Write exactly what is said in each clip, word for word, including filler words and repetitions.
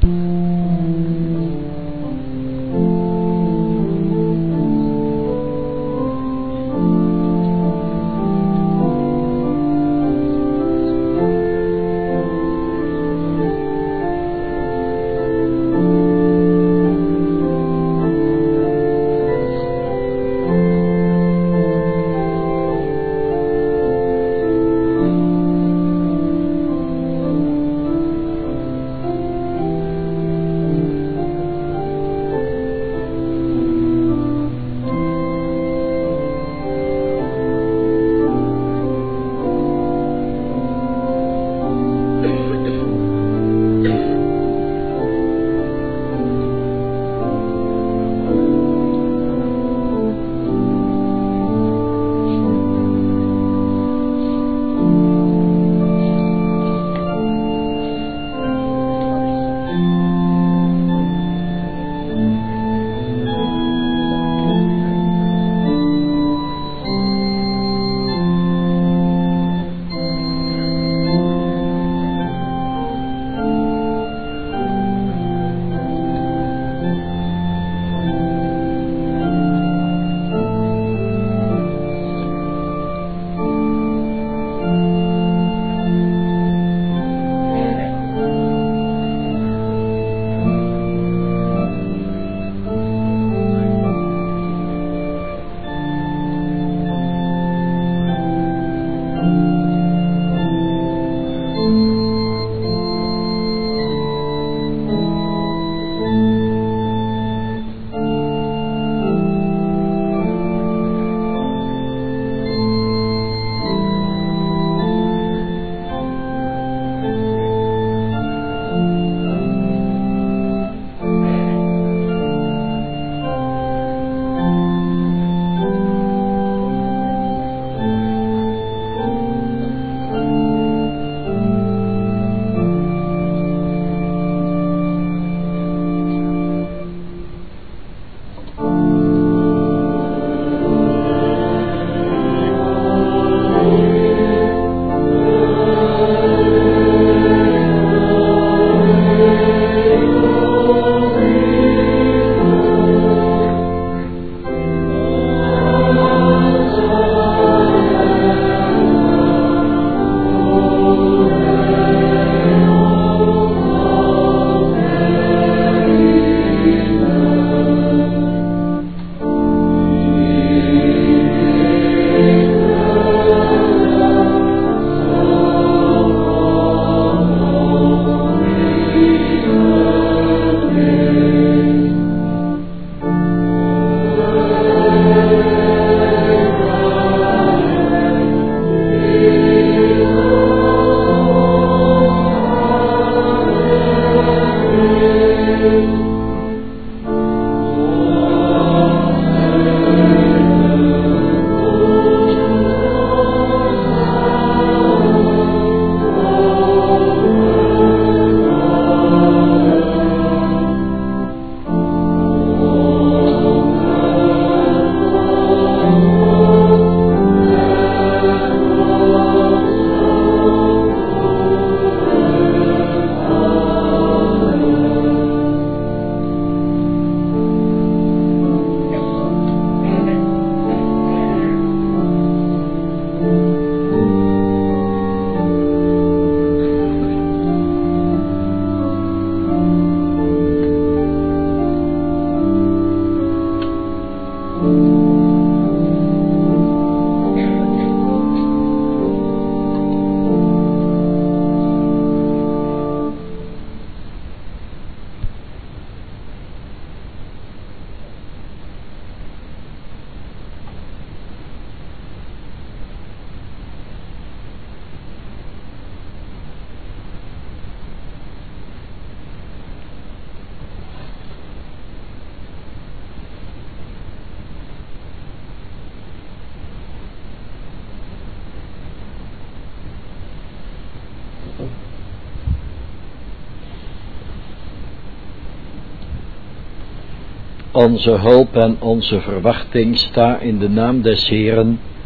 Onze hulp en onze verwachting sta in de naam des Heeren,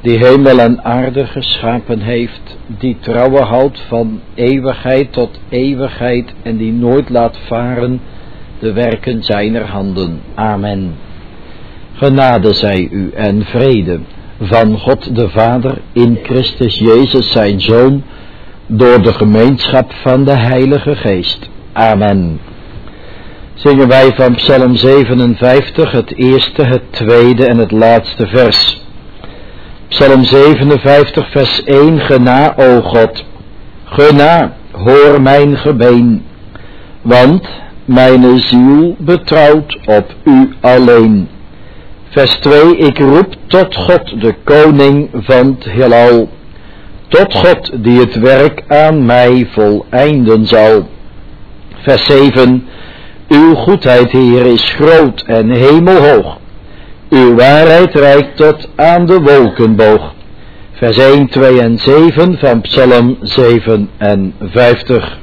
die hemel en aarde geschapen heeft, die trouwen houdt van eeuwigheid tot eeuwigheid en die nooit laat varen de werken zijner handen. Amen. Genade zij u en vrede van God de Vader in Christus Jezus zijn Zoon, door de gemeenschap van de Heilige Geest. Amen. Zingen wij van Psalm zevenenvijftig het eerste, het tweede en het laatste vers. Psalm zevenenvijftig vers één. Gena, o God, gena, hoor mijn gebeen, want mijn ziel betrouwt op u alleen. Vers twee. Ik roep tot God, de koning van het heelal, tot God die het werk aan mij voleinden zal. Vers zeven. Uw goedheid, Heer, is groot en hemelhoog. Uw waarheid reikt tot aan de wolkenboog. Vers één, twee en zeven van Psalm zevenenvijftig.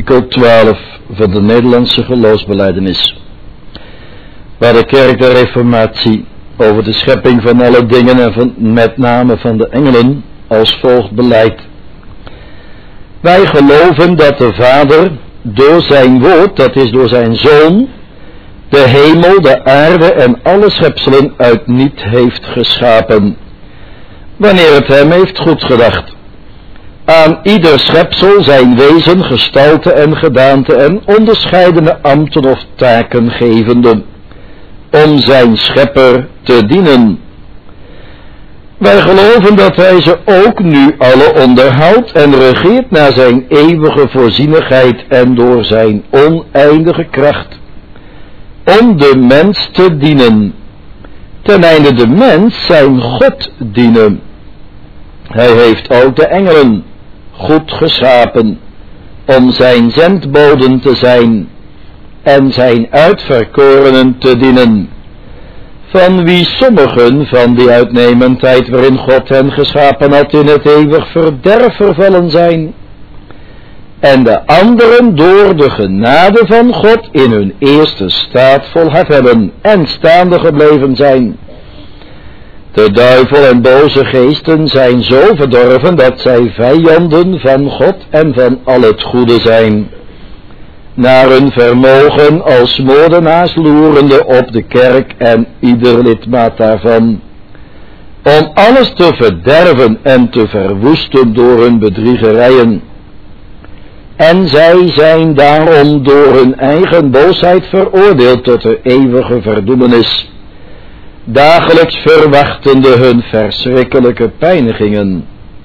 artikel twaalf van de Nederlandse geloofsbelijdenis, waar de kerk der Reformatie over de schepping van alle dingen en van, met name van de engelen als volgt beleidt. Wij geloven dat de Vader door zijn woord, dat is door zijn Zoon, de hemel, de aarde en alle schepselen uit niet heeft geschapen, wanneer het hem heeft goedgedacht. Aan ieder schepsel zijn wezen, gestalte en gedaante en onderscheidene ambten of taken gevende, om zijn schepper te dienen. Wij geloven dat hij ze ook nu alle onderhoudt en regeert naar zijn eeuwige voorzienigheid en door zijn oneindige kracht, om de mens te dienen, ten einde de mens zijn God dienen. Hij heeft ook de engelen goed geschapen, om zijn zendboden te zijn en zijn uitverkorenen te dienen, van wie sommigen van die uitnemendheid waarin God hen geschapen had in het eeuwig verderf vervallen zijn, en de anderen door de genade van God in hun eerste staat volhard hebben en staande gebleven zijn. De duivel en boze geesten zijn zo verdorven dat zij vijanden van God en van al het goede zijn, naar hun vermogen als moordenaars loerende op de kerk en ieder lidmaat daarvan, om alles te verderven en te verwoesten door hun bedriegerijen. En zij zijn daarom door hun eigen boosheid veroordeeld tot de eeuwige verdoemenis, dagelijks verwachtende hun verschrikkelijke pijnigingen.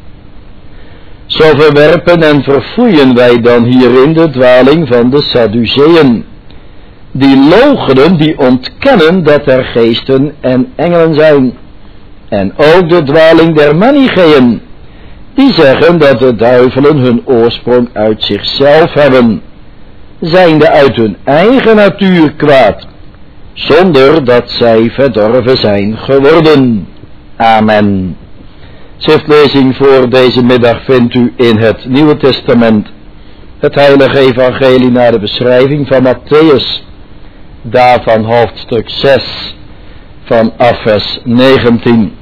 Zo verwerpen en verfoeien wij dan hierin de dwaling van de Sadduceeën, die loochenen, die ontkennen dat er geesten en engelen zijn, en ook de dwaling der Manicheeën, die zeggen dat de duivelen hun oorsprong uit zichzelf hebben, zijnde uit hun eigen natuur kwaad, zonder dat zij verdorven zijn geworden. Amen. Schriftlezing voor deze middag vindt u in het Nieuwe Testament, het heilige evangelie naar de beschrijving van Matthäus, daarvan hoofdstuk zes, vanaf vers negentien.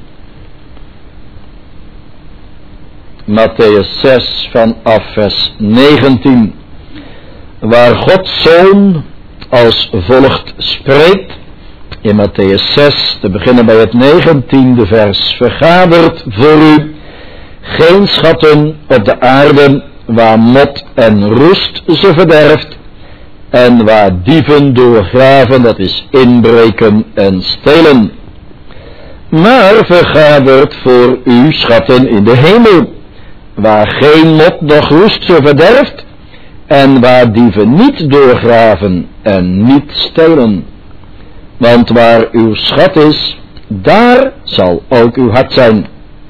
Matthäus zes vanaf vers negentien, waar Gods Zoon als volgt spreekt. In Matthäus zes, te beginnen bij het negentiende vers. Vergadert voor u geen schatten op de aarde, waar mot en roest ze verderft, en waar dieven doorgraven, dat is inbreken en stelen. Maar vergadert voor u schatten in de hemel, waar geen mot noch roest ze verderft, en waar dieven niet doorgraven en niet stelen. Want waar uw schat is, daar zal ook uw hart zijn.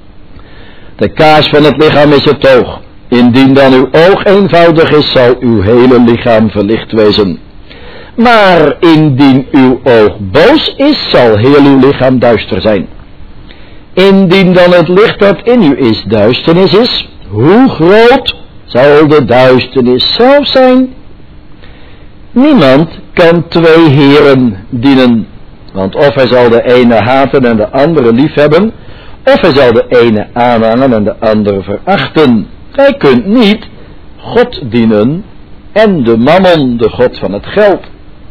De kaars van het lichaam is het oog. Indien dan uw oog eenvoudig is, zal uw hele lichaam verlicht wezen. Maar indien uw oog boos is, zal heel uw lichaam duister zijn. Indien dan het licht dat in u is duisternis is, hoe groot zal de duisternis zelf zijn? Niemand kan twee heren dienen, want of hij zal de ene haten en de andere liefhebben, of hij zal de ene aanhangen en de andere verachten. Gij kunt niet God dienen en de mammon, de god van het geld.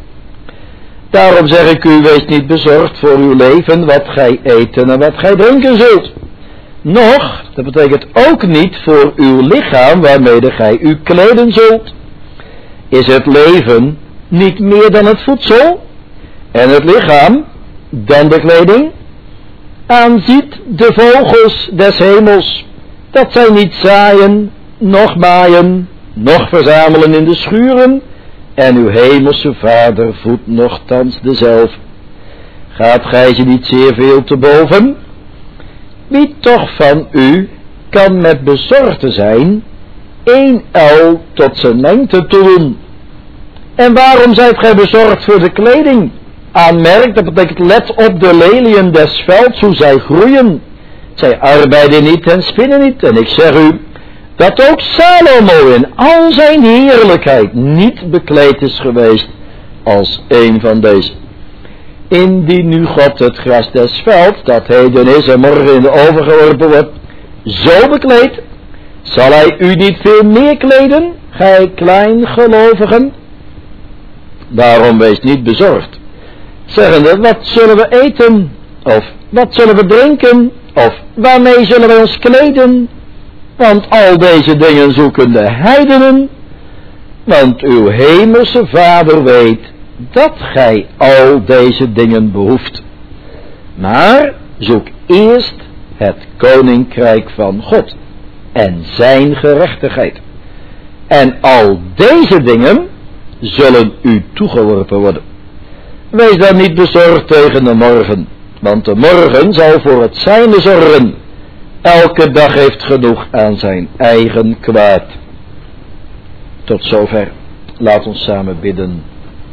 Daarom zeg ik u, wees niet bezorgd voor uw leven, wat gij eten en wat gij drinken zult. Nog, dat betekent ook niet voor uw lichaam, waarmede gij u kleden zult. Is het leven niet meer dan het voedsel, en het lichaam dan de kleding? Aanziet de vogels des hemels, dat zij niet zaaien, noch maaien, noch verzamelen in de schuren, en uw hemelse Vader voedt nochtans dezelfde. Gaat gij ze niet zeer veel te boven? Wie toch van u kan met bezorgde zijn één el tot zijn lengte doen? En waarom zijt gij bezorgd voor de kleding? Aanmerk, dat betekent let op de leliën des velds, hoe zij groeien. Zij arbeiden niet en spinnen niet. En ik zeg u, dat ook Salomo in al zijn heerlijkheid niet bekleed is geweest als een van deze. Indien nu God het gras des velds, dat heden is en morgen in de oven geworpen wordt, zo bekleedt, zal hij u niet veel meer kleden, gij kleingelovigen? Daarom wees niet bezorgd, zeggende, wat zullen we eten, of wat zullen we drinken, of waarmee zullen we ons kleden? Want al deze dingen zoeken de heidenen, want uw hemelse Vader weet dat gij al deze dingen behoeft. Maar zoek eerst het koninkrijk van God en zijn gerechtigheid. En al deze dingen zullen u toegeworpen worden. Wees dan niet bezorgd tegen de morgen, want de morgen zal voor het zijne zorgen. Elke dag heeft genoeg aan zijn eigen kwaad. Tot zover. Laat ons samen bidden.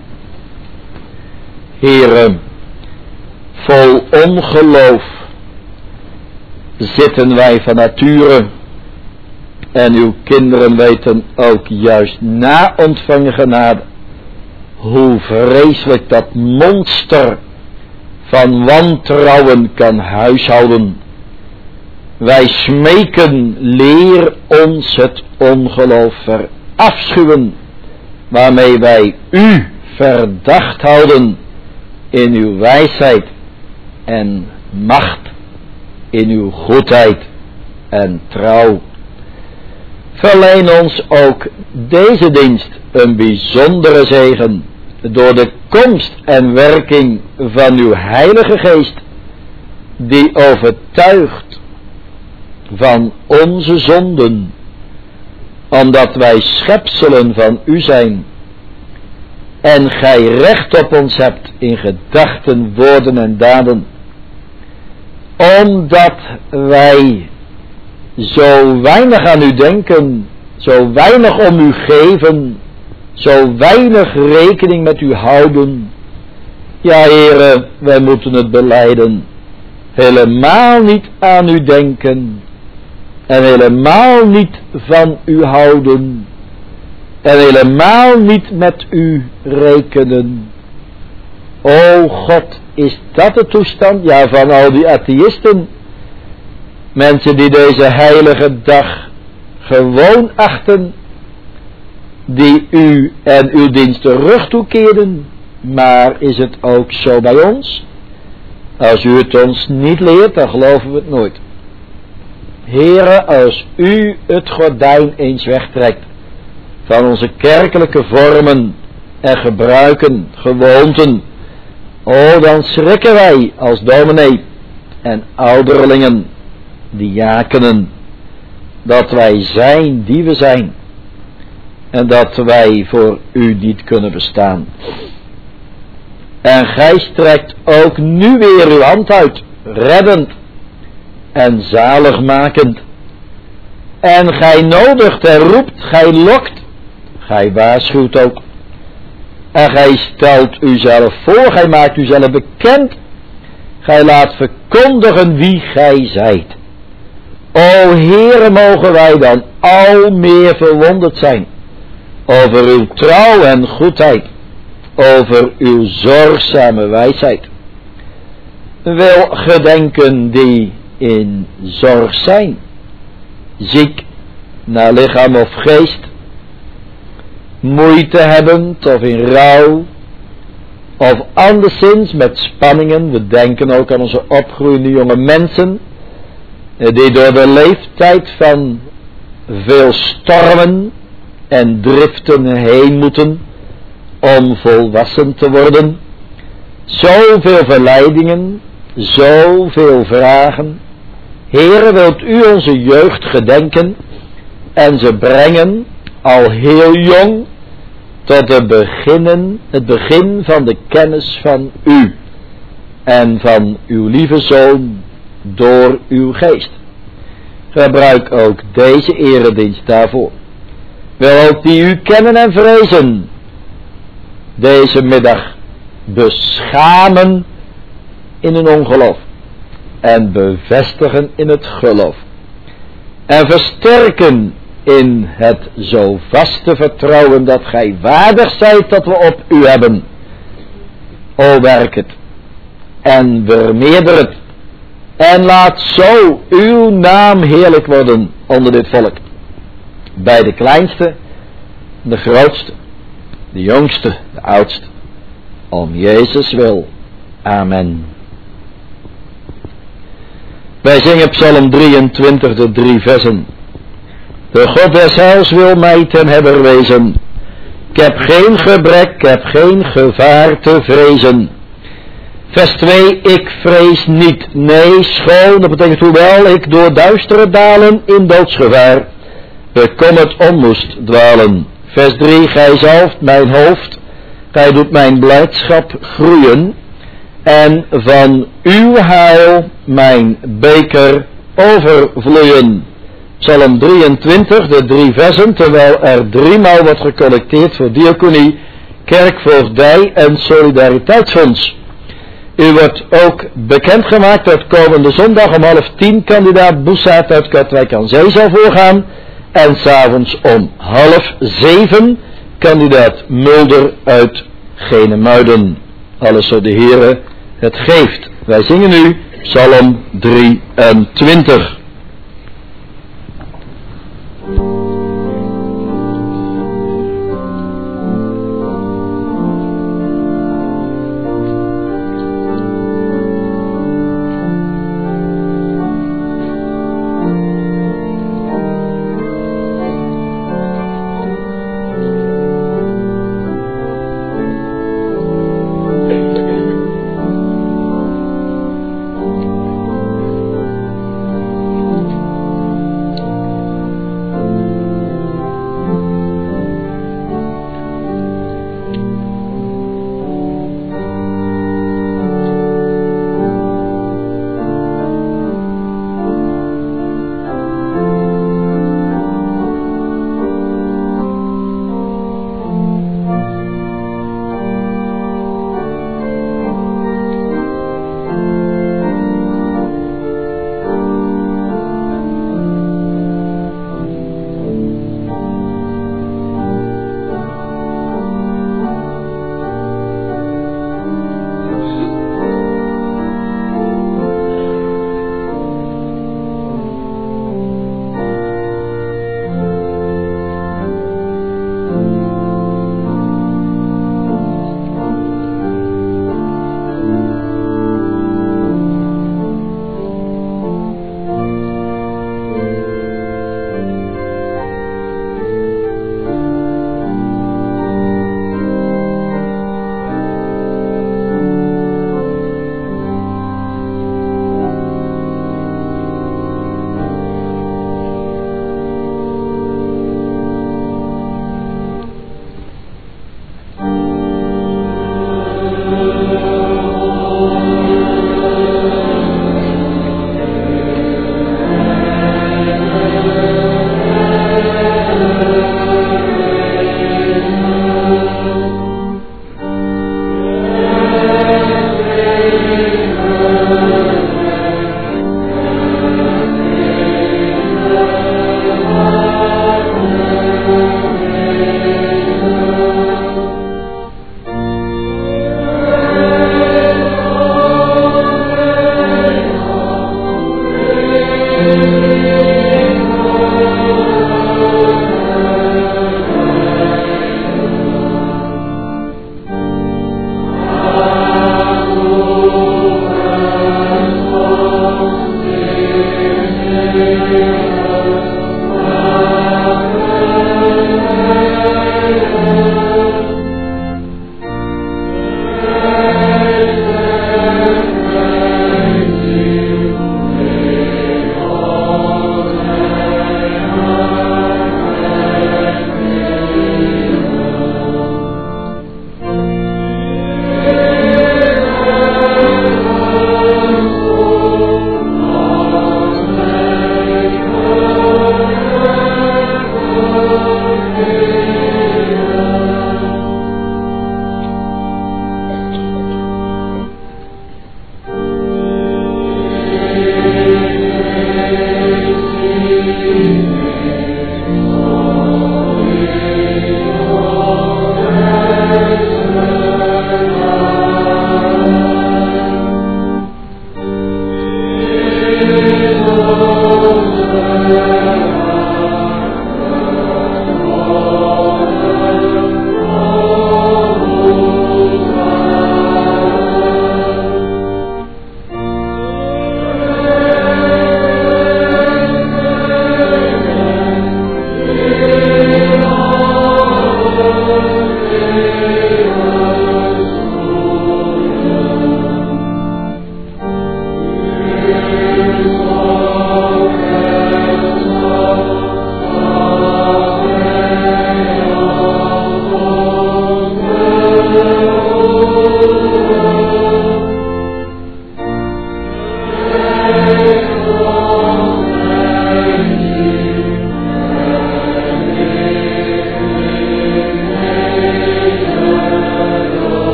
Heere, vol ongeloof zitten wij van nature, en uw kinderen weten ook juist na ontvangen genade hoe vreselijk dat monster van wantrouwen kan huishouden. Wij smeken, leer ons het ongeloof verafschuwen, waarmee wij u verdacht houden in uw wijsheid en macht, in uw goedheid en trouw. Verleen ons ook deze dienst een bijzondere zegen door de komst en werking van uw Heilige Geest, die overtuigt van onze zonden, omdat wij schepselen van u zijn en gij recht op ons hebt in gedachten, woorden en daden, omdat wij zo weinig aan u denken, zo weinig om u geven, zo weinig rekening met u houden. Ja, Heere, wij moeten het belijden, helemaal niet aan u denken en helemaal niet van u houden en helemaal niet met u rekenen. O God, is dat de toestand? Ja, van al die atheïsten. Mensen die deze heilige dag gewoon achten, die u en uw dienst de rug toekeerden. Maar is het ook zo bij ons? Als u het ons niet leert, dan geloven we het nooit. Heere, als u het gordijn eens wegtrekt van onze kerkelijke vormen en gebruiken, gewoonten, o, dan schrikken wij als dominee en ouderlingen, diakenen, dat wij zijn die we zijn en dat wij voor u niet kunnen bestaan. En gij strekt ook nu weer uw hand uit, reddend en zaligmakend. En gij nodigt en roept, gij lokt, gij waarschuwt ook. En gij stelt uzelf voor, gij maakt uzelf bekend. Gij laat verkondigen wie gij zijt. O Heere, mogen wij dan al meer verwonderd zijn over uw trouw en goedheid, over uw zorgzame wijsheid. Wil gedenken die in zorg zijn, ziek naar lichaam of geest, moeite hebben of in rouw, of anderszins met spanningen. We denken ook aan onze opgroeiende jonge mensen, die door de leeftijd van veel stormen en driften heen moeten om volwassen te worden. Zoveel verleidingen, zoveel vragen. Heere, wilt u onze jeugd gedenken en ze brengen, al heel jong, tot het, beginnen, het begin van de kennis van u en van uw lieve Zoon door uw geest. Gebruik ook deze eredienst daarvoor. Wil ook die u kennen en vrezen deze middag beschamen in hun ongeloof en bevestigen in het geloof en versterken in het zo vaste vertrouwen dat gij waardig zijt dat we op u hebben. O, werk het en vermeerder het en laat zo uw naam heerlijk worden onder dit volk. Bij de kleinste, de grootste, de jongste, de oudste. Om Jezus wil. Amen. Wij zingen Psalm drieëntwintig, de drie versen. De God des heils wil mij ten hebber wezen. Ik heb geen gebrek, ik heb geen gevaar te vrezen. Vers twee, ik vrees niet. Nee, schoon, dat betekent hoewel ik door duistere dalen in doodsgevaar bekom het onmoest dwalen. Vers drie, gij zalft mijn hoofd, gij doet mijn blijdschap groeien en van uw heil mijn beker overvloeien. Psalm drieëntwintig, de drie versen, terwijl er driemaal wordt gecollecteerd voor diaconie, kerkvoogdij en solidariteitsfonds. U wordt ook bekendgemaakt dat komende zondag om half tien kandidaat Boussaert uit Katwijk aan Zee zal voorgaan. En s'avonds om half zeven kandidaat Mulder uit Genemuiden. Alles zo de Heere het geeft. Wij zingen nu Psalm drieëntwintig.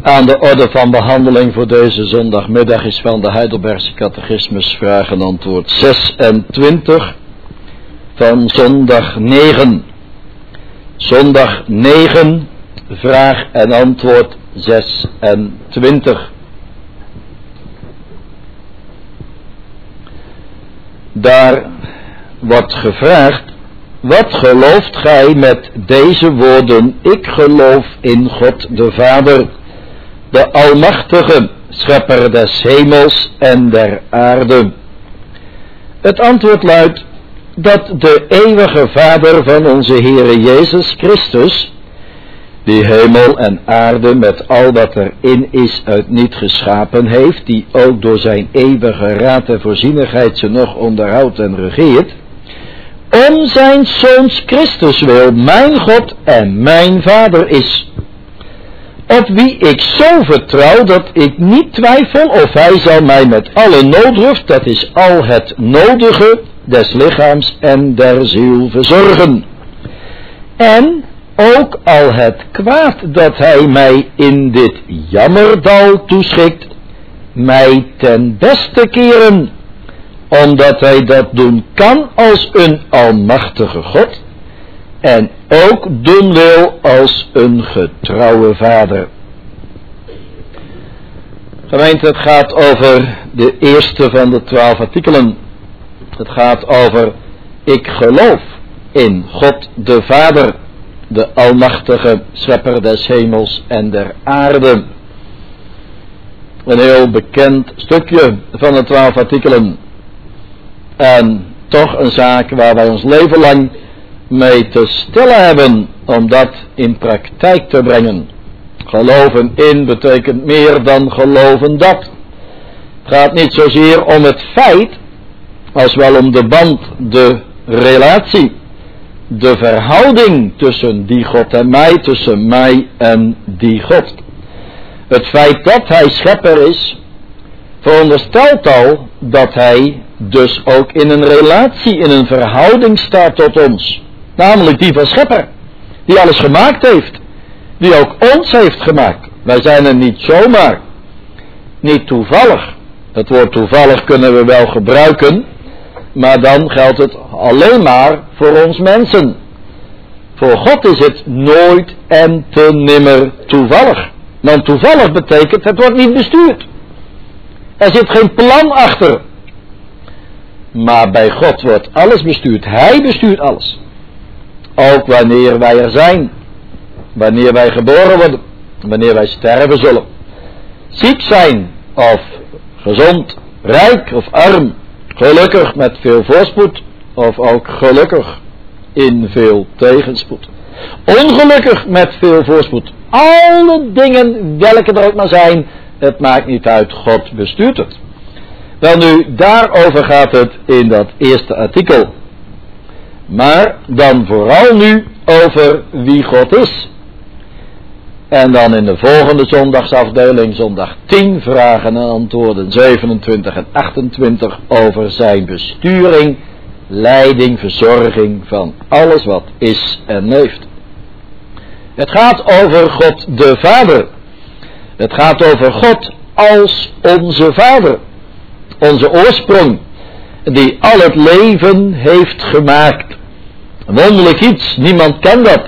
Aan de orde van behandeling voor deze zondagmiddag is van de Heidelbergse Catechismus vraag en antwoord zesentwintig van zondag negen. Zondag negen, vraag en antwoord zesentwintig. Daar wordt gevraagd: wat gelooft gij met deze woorden? Ik geloof in God de Vader, de Almachtige, Schepper des hemels en der aarde. Het antwoord luidt dat de eeuwige Vader van onze Heere Jezus Christus, die hemel en aarde met al wat erin is uit niet geschapen heeft, die ook door zijn eeuwige raad en voorzienigheid ze nog onderhoudt en regeert, om zijn Zoons Christus wil, mijn God en mijn Vader is, op wie ik zo vertrouw dat ik niet twijfel of hij zal mij met alle nooddruft, dat is al het nodige des lichaams en der ziel verzorgen. En ook al het kwaad dat hij mij in dit jammerdal toeschikt, mij ten beste keren, omdat hij dat doen kan als een almachtige God en ook doen wil als een getrouwe Vader. Gemeente, het gaat over de eerste van de twaalf artikelen. Het gaat over: ik geloof in God de Vader, de Almachtige, Schepper des hemels en der aarde. Een heel bekend stukje van de twaalf artikelen. En toch een zaak waar wij ons leven lang mee te stellen hebben om dat in praktijk te brengen. Geloven in betekent meer dan geloven dat. Het gaat niet zozeer om het feit, als wel om de band, de relatie, de verhouding tussen die God en mij, tussen mij en die God. Het feit dat hij schepper is, veronderstelt al dat hij dus ook in een relatie, in een verhouding staat tot ons. Namelijk die van schepper, die alles gemaakt heeft, die ook ons heeft gemaakt. Wij zijn er niet zomaar, niet toevallig. Het woord toevallig kunnen we wel gebruiken, maar dan geldt het alleen maar voor ons mensen. Voor God is het nooit en te nimmer toevallig. Want toevallig betekent, het wordt niet bestuurd. Er zit geen plan achter. Maar bij God wordt alles bestuurd. Hij bestuurt alles. Ook wanneer wij er zijn. Wanneer wij geboren worden. Wanneer wij sterven zullen. Ziek zijn of gezond. Rijk of arm. Gelukkig met veel voorspoed. Of ook gelukkig in veel tegenspoed. Ongelukkig met veel voorspoed. Alle dingen, welke er ook maar zijn. Het maakt niet uit. God bestuurt het. Wel nu, daarover gaat het in dat eerste artikel. Maar dan vooral nu over wie God is. En dan in de volgende zondagsafdeling, zondag tien, vragen en antwoorden zevenentwintig en achtentwintig over zijn besturing, leiding, verzorging van alles wat is en leeft. Het gaat over God de Vader. Het gaat over God als onze Vader. Onze oorsprong, die al het leven heeft gemaakt. Wonderlijk iets, niemand kent dat.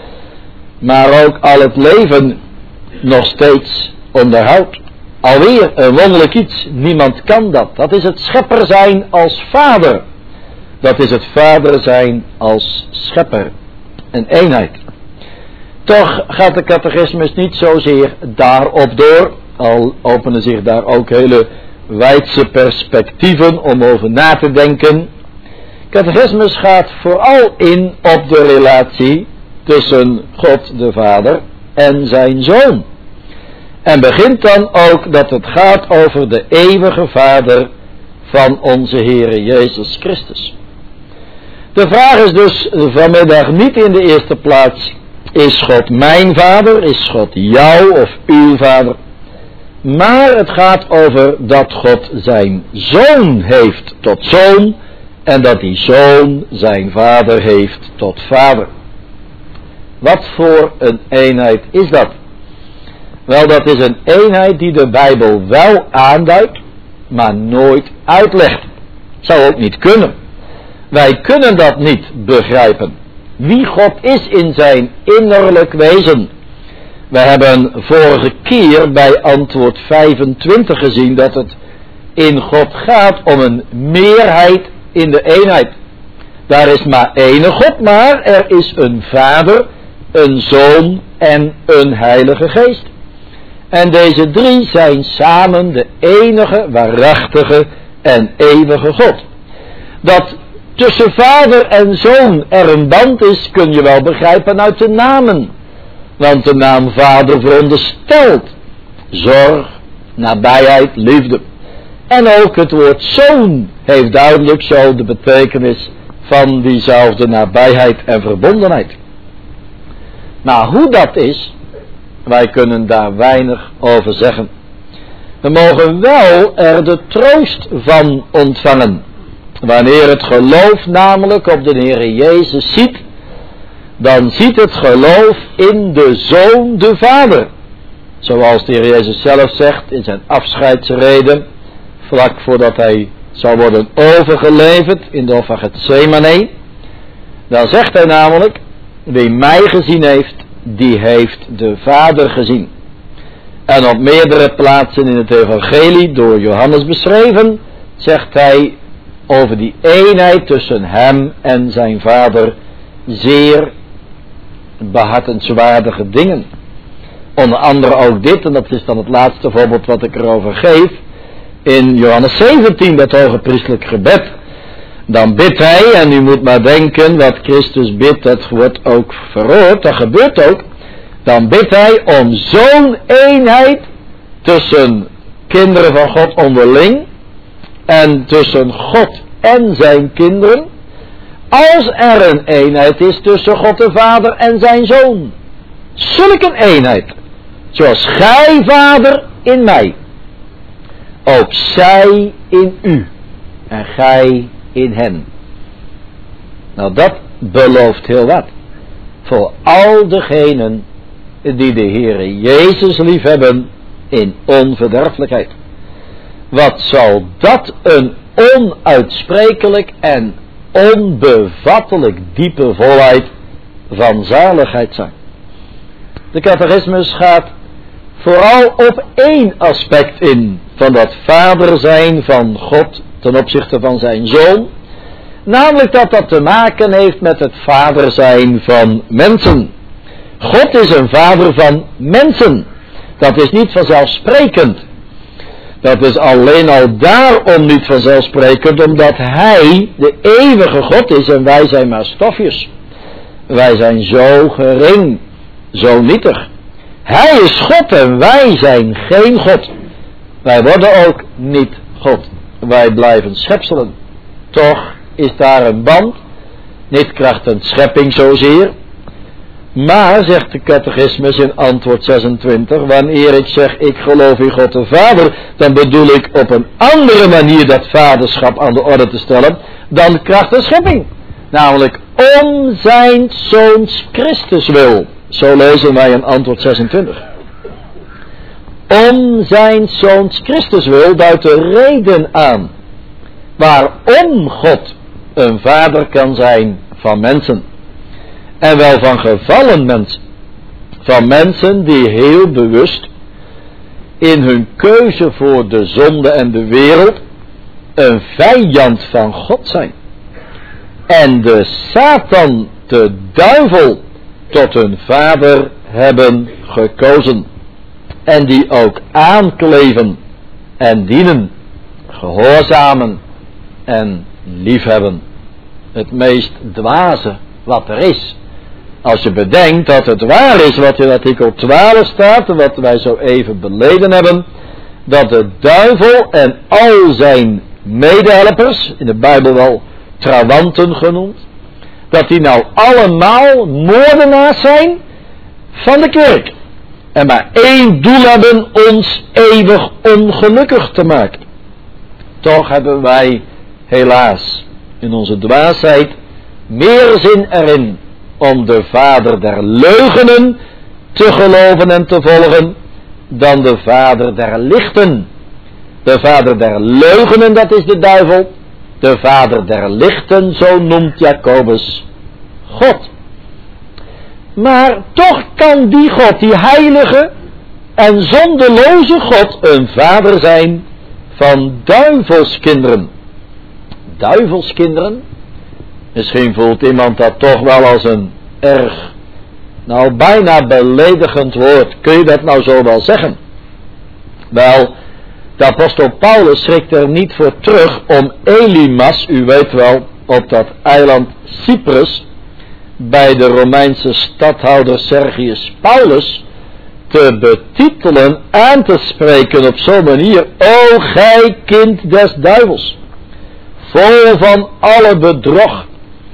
Maar ook al het leven nog steeds onderhoudt. Alweer een wonderlijk iets, niemand kan dat. Dat is het schepper zijn als vader. Dat is het vader zijn als schepper. Een eenheid. Toch gaat de catechismus niet zozeer daarop door. Al openen zich daar ook hele wijdse perspectieven om over na te denken. Catechismus gaat vooral in op de relatie tussen God de Vader en zijn Zoon. En begint dan ook dat het gaat over de eeuwige Vader van onze Heere Jezus Christus. De vraag is dus vanmiddag niet in de eerste plaats: is God mijn Vader? Is God jouw of uw Vader? Maar het gaat over dat God zijn Zoon heeft tot Zoon en dat die Zoon zijn Vader heeft tot Vader. Wat voor een eenheid is dat? Wel, dat is een eenheid die de Bijbel wel aanduidt, maar nooit uitlegt. Zou ook niet kunnen. Wij kunnen dat niet begrijpen. Wie God is in zijn innerlijk wezen. We hebben vorige keer bij antwoord vijfentwintig gezien dat het in God gaat om een meerheid in de eenheid. Daar is maar één God, maar er is een Vader, een Zoon en een Heilige Geest. En deze drie zijn samen de enige, waarachtige en eeuwige God. Dat tussen Vader en Zoon er een band is, kun je wel begrijpen uit de namen. Want de naam Vader veronderstelt zorg, nabijheid, liefde. En ook het woord Zoon heeft duidelijk zo de betekenis van diezelfde nabijheid en verbondenheid. Maar hoe dat is, wij kunnen daar weinig over zeggen. We mogen wel er de troost van ontvangen. Wanneer het geloof namelijk op de Heer Jezus ziet, dan ziet het geloof in de Zoon de Vader. Zoals de Heer Jezus zelf zegt in zijn afscheidsreden, vlak voordat hij zal worden overgeleverd in de hof van Getsemane. Dan zegt hij namelijk, wie mij gezien heeft, die heeft de Vader gezien. En op meerdere plaatsen in het evangelie door Johannes beschreven, zegt hij over die eenheid tussen hem en zijn Vader zeer behartenswaardige dingen. Onder andere ook dit, en dat is dan het laatste voorbeeld wat ik erover geef, in Johannes zeventien, dat hoge priestelijk gebed. Dan bidt hij, en u moet maar denken wat Christus bidt, dat wordt ook verhoord, dat gebeurt ook. Dan bidt hij om zo'n eenheid tussen kinderen van God onderling en tussen God en zijn kinderen, als er een eenheid is tussen God de Vader en zijn Zoon. Zulk een eenheid, zoals gij, Vader, in mij, ook zij in u en gij in hen. Nou, dat belooft heel wat voor al degenen die de Heere Jezus liefhebben in onverderfelijkheid. Wat zal dat een onuitsprekelijk en onbevattelijk diepe volheid van zaligheid zijn. De catechismus gaat vooral op één aspect in van dat vader zijn van God ten opzichte van zijn Zoon, namelijk dat dat te maken heeft met het vader zijn van mensen. God is een vader van mensen. Dat is niet vanzelfsprekend. Dat is alleen al daarom niet vanzelfsprekend, omdat hij de eeuwige God is en wij zijn maar stofjes. Wij zijn zo gering, zo nietig. Hij is God en wij zijn geen God. Wij worden ook niet God. Wij blijven schepselen. Toch is daar een band, niet krachtens schepping zozeer, maar, zegt de catechismus in antwoord zesentwintig, wanneer ik zeg ik geloof in God de Vader, dan bedoel ik op een andere manier dat vaderschap aan de orde te stellen dan krachtens schepping. Namelijk om zijn Zoons Christus wil. Zo lezen wij in antwoord zesentwintig. Om zijn Zoons Christus wil duidt de reden aan waarom God een vader kan zijn van mensen. En wel van gevallen mensen. Van mensen die heel bewust in hun keuze voor de zonde en de wereld een vijand van God zijn. En de Satan, de duivel, tot hun vader hebben gekozen. En die ook aankleven en dienen, gehoorzamen en liefhebben. Het meest dwaze wat er is. Als je bedenkt dat het waar is wat in artikel twaalf staat, en wat wij zo even beleden hebben, dat de duivel en al zijn medehelpers, in de Bijbel wel trawanten genoemd, dat die nou allemaal moordenaars zijn van de kerk. En maar één doel hebben, ons eeuwig ongelukkig te maken. Toch hebben wij helaas in onze dwaasheid meer zin erin om de vader der leugenen te geloven en te volgen, dan de vader der lichten. De vader der leugenen, dat is de duivel. De vader der lichten, zo noemt Jacobus God. Maar toch kan die God, die heilige en zondeloze God, een vader zijn van duivelskinderen. Duivelskinderen? Misschien voelt iemand dat toch wel als een erg, nou bijna beledigend woord. Kun je dat nou zo wel zeggen? Wel, de apostel Paulus schrikt er niet voor terug om Elymas, u weet wel, op dat eiland Cyprus, bij de Romeinse stadhouder Sergius Paulus, te betitelen, aan te spreken op zo'n manier: O gij kind des duivels, vol van alle bedrog.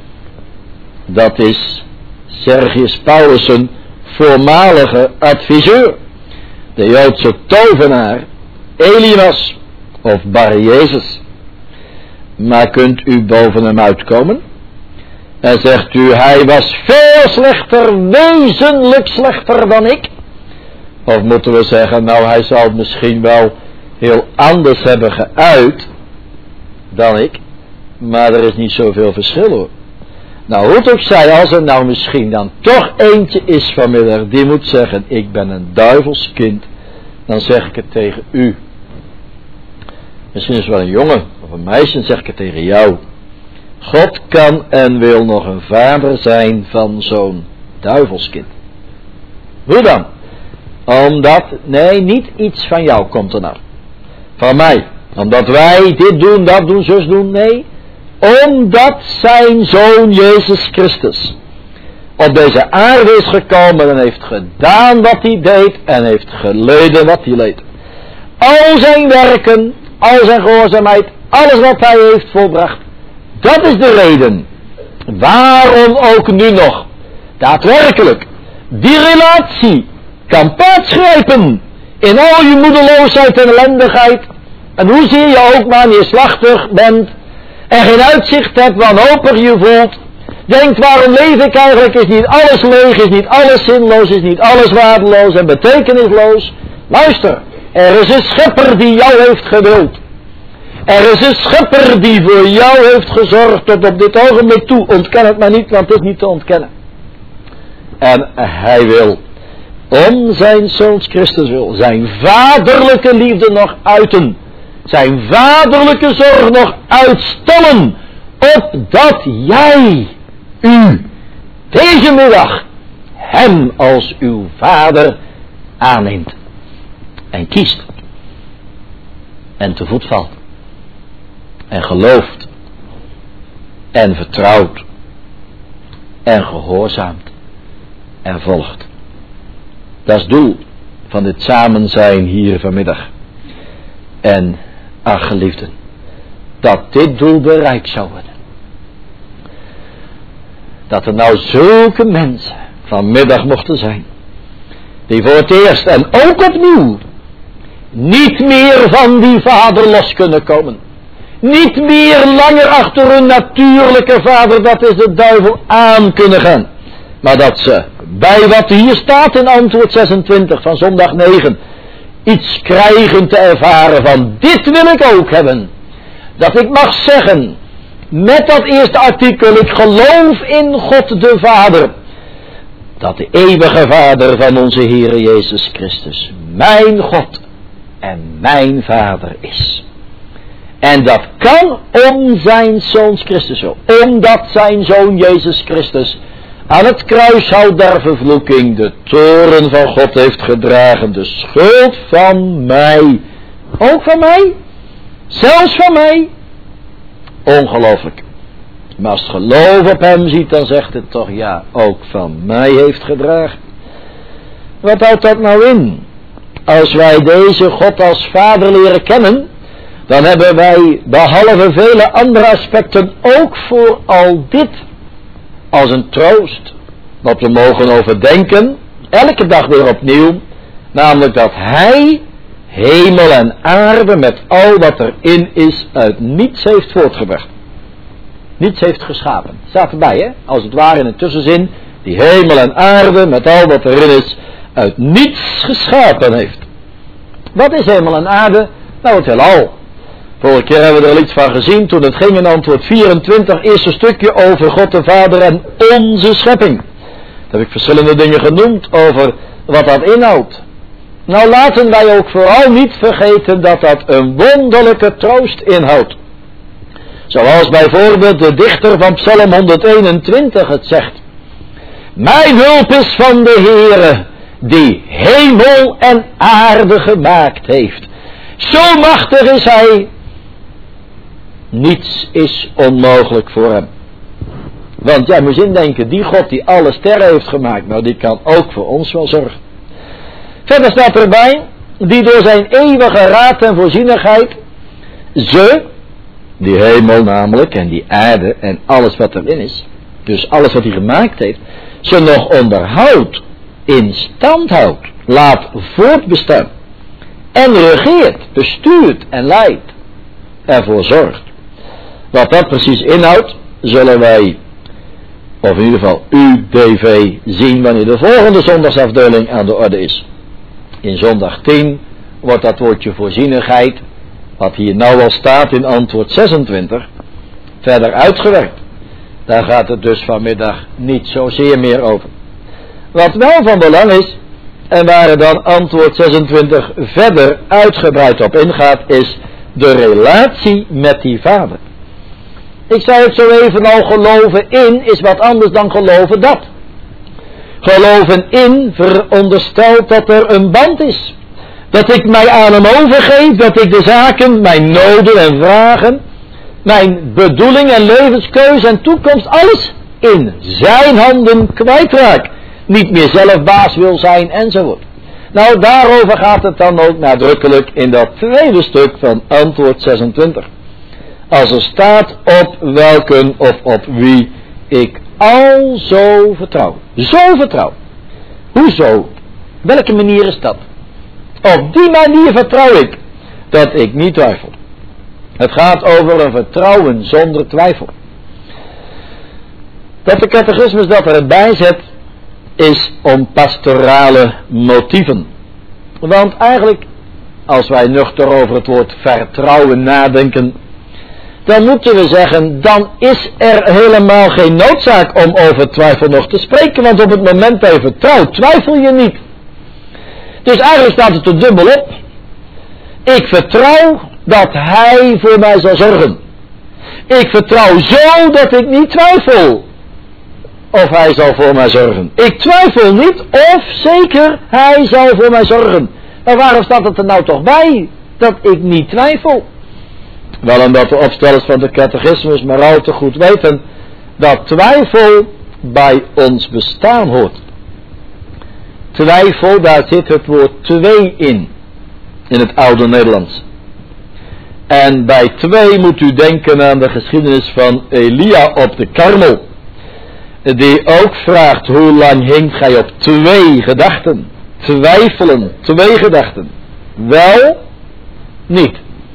Dat is Sergius Paulus, een voormalige adviseur, de Joodse tovenaar Elymas of Bar Jezus. Maar kunt u boven hem uitkomen? En zegt u, hij was veel slechter, wezenlijk slechter dan ik? Of moeten we zeggen, nou hij zal het misschien wel heel anders hebben geuit dan ik, maar er is niet zoveel verschil hoor. Nou hoe het ook zij, als er nou misschien dan toch eentje is vanmiddag die moet zeggen, ik ben een duivelskind, dan zeg ik het tegen u. Misschien is het wel een jongen of een meisje, dan zeg ik het tegen jou. God kan en wil nog een vader zijn van zo'n duivelskind. Hoe dan? Omdat, nee, niet iets van jou komt er nou. Van mij. Omdat wij dit doen, dat doen, zus doen. Nee. Omdat zijn zoon Jezus Christus op deze aarde is gekomen en heeft gedaan wat hij deed en heeft geleden wat hij leed. Al zijn werken, al zijn gehoorzaamheid, alles wat hij heeft volbracht. Dat is de reden waarom ook nu nog daadwerkelijk die relatie kan plaatsgrijpen in al je moedeloosheid en ellendigheid. En hoezeer je ook maar neerslachtig bent en geen uitzicht hebt, wanhopig je voelt. Denkt, waarom leef ik eigenlijk? Is niet alles leeg, is niet alles zinloos, is niet alles waardeloos en betekenisloos. Luister, er is een schepper die jou heeft gewild. Er is een schepper die voor jou heeft gezorgd tot op dit ogenblik toe. Ontken het maar niet, want het is niet te ontkennen. En hij wil, om zijn zoons Christus wil, zijn vaderlijke liefde nog uiten. Zijn vaderlijke zorg nog uitstellen. Opdat jij, u, deze middag, hem als uw vader aanneemt. En kiest. En te voet valt. En gelooft. En vertrouwt. En gehoorzaamt. En volgt. Dat is het doel van dit samen zijn hier vanmiddag. En, ach geliefden, dat dit doel bereikt zou worden. Dat er nou zulke mensen vanmiddag mochten zijn. Die voor het eerst en ook opnieuw niet meer van die vader los kunnen komen. Niet meer langer achter hun natuurlijke vader, dat is de duivel, aan kunnen gaan. Maar dat ze bij wat hier staat in antwoord zesentwintig van zondag negen, iets krijgen te ervaren van, dit wil ik ook hebben. Dat ik mag zeggen, met dat eerste artikel, ik geloof in God de Vader. Dat de eeuwige Vader van onze Heere Jezus Christus mijn God en mijn Vader is. En dat kan om zijn Zoons Christus wil. Omdat zijn Zoon Jezus Christus aan het kruishout der vervloeking de toorn van God heeft gedragen. De schuld van mij. Ook van mij. Zelfs van mij. Ongelooflijk. Maar als het geloof op hem ziet, dan zegt het toch, ja, ook van mij heeft gedragen. Wat houdt dat nou in? Als wij deze God als Vader leren kennen, dan hebben wij behalve vele andere aspecten ook voor al dit als een troost. Wat we mogen overdenken, elke dag weer opnieuw, namelijk dat hij hemel en aarde met al wat erin is uit niets heeft voortgebracht. Niets heeft geschapen. Staat erbij, hè? Als het ware in een tussenzin, die hemel en aarde met al wat erin is uit niets geschapen heeft. Wat is hemel en aarde? Nou, het heelal. Vorige keer hebben we er al iets van gezien toen het ging in antwoord vierentwintig, eerste stukje over God de Vader en onze schepping. Daar heb ik verschillende dingen genoemd over wat dat inhoudt. Nou, laten wij ook vooral niet vergeten dat dat een wonderlijke troost inhoudt. Zoals bijvoorbeeld de dichter van Psalm honderdeenentwintig het zegt. Mijn hulp is van de Heere, die hemel en aarde gemaakt heeft. Zo machtig is hij. Niets is onmogelijk voor hem. Want jij moet indenken, die God die alle sterren heeft gemaakt, nou die kan ook voor ons wel zorgen. Verder staat erbij, die door zijn eeuwige raad en voorzienigheid, ze, die hemel namelijk en die aarde en alles wat erin is, dus alles wat hij gemaakt heeft, ze nog onderhoudt, in stand houdt, laat voortbestaan en regeert, bestuurt en leidt, ervoor zorgt. Wat dat precies inhoudt, zullen wij, of in ieder geval U D V, zien wanneer de volgende zondagsafdeling aan de orde is. In zondag tien wordt dat woordje voorzienigheid, wat hier nou al staat in antwoord zesentwintig, verder uitgewerkt. Daar gaat het dus vanmiddag niet zozeer meer over. Wat wel van belang is, en waar het dan antwoord zesentwintig verder uitgebreid op ingaat, is de relatie met die Vader. Ik zei het zo even al, geloven in is wat anders dan geloven dat. Geloven in veronderstelt dat er een band is. Dat ik mij aan hem overgeef, dat ik de zaken, mijn noden en vragen, mijn bedoeling en levenskeuze en toekomst, alles in zijn handen kwijtraak. Niet meer zelf baas wil zijn enzovoort. Nou, daarover gaat het dan ook nadrukkelijk in dat tweede stuk van antwoord zesentwintig. Als er staat op welken of op wie ik al zo vertrouw. Zo vertrouw. Hoezo? Welke manier is dat? Op die manier vertrouw ik dat ik niet twijfel. Het gaat over een vertrouwen zonder twijfel. Dat de catechismus dat erbij zet is om pastorale motieven. Want eigenlijk, als wij nuchter over het woord vertrouwen nadenken, dan moeten we zeggen, dan is er helemaal geen noodzaak om over twijfel nog te spreken, want op het moment dat je vertrouwt, twijfel je niet. Dus eigenlijk staat het er dubbel op. Ik vertrouw dat hij voor mij zal zorgen. Ik vertrouw zo dat ik niet twijfel of hij zal voor mij zorgen. Ik twijfel niet of zeker hij zal voor mij zorgen. Maar waarom staat het er nou toch bij dat ik niet twijfel? Wel omdat de opstellers van de catechismus maar al te goed weten dat twijfel bij ons bestaan hoort. Twijfel, daar zit het woord twee in, in het oude Nederlands. En bij twee moet u denken aan de geschiedenis van Elia op de Karmel, die ook vraagt, hoe lang hinkt gij op twee gedachten? Twijfelen, twee gedachten. Wel, niet.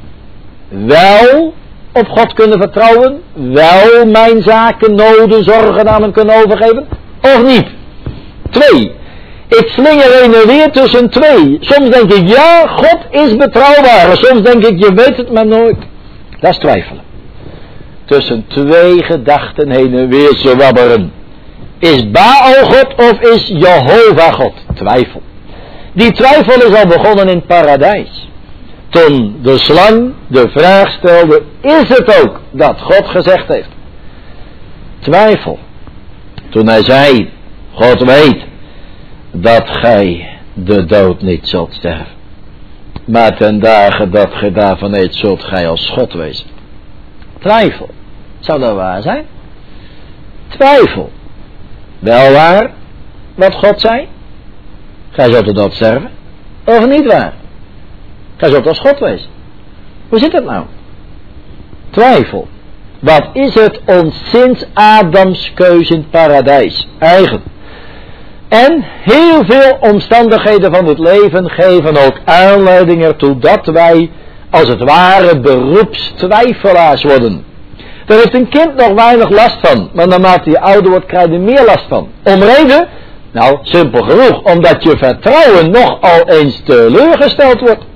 Wel op God kunnen vertrouwen, wel mijn zaken, noden, zorgen aan hem kunnen overgeven, of niet. Twee. Ik slinger heen en weer tussen twee. Soms denk ik, ja, God is betrouwbaar. En soms denk ik, je weet het maar nooit. Dat is twijfelen. Tussen twee gedachten heen en weer zwabberen. Is Baal God of is Jehovah God? Twijfel. Die twijfel is al begonnen in het paradijs. Toen de slang de vraag stelde, is het ook dat God gezegd heeft? Twijfel. Toen hij zei, God weet dat gij de dood niet zult sterven. Maar ten dagen dat gij daarvan eet, zult gij als God wezen. Twijfel. Zou dat waar zijn? Twijfel. Wel waar wat God zei? Gij zult de dood sterven. Of niet waar? Gij zult als God wezen. Hoe zit het nou? Twijfel. Wat is het ons sinds Adams keuze in het paradijs eigen? En heel veel omstandigheden van het leven geven ook aanleiding ertoe dat wij als het ware beroepstwijfelaars worden. Daar heeft een kind nog weinig last van, maar naarmate je ouder wordt krijg je meer last van. Om reden? Nou, simpel genoeg, omdat je vertrouwen nogal eens teleurgesteld wordt.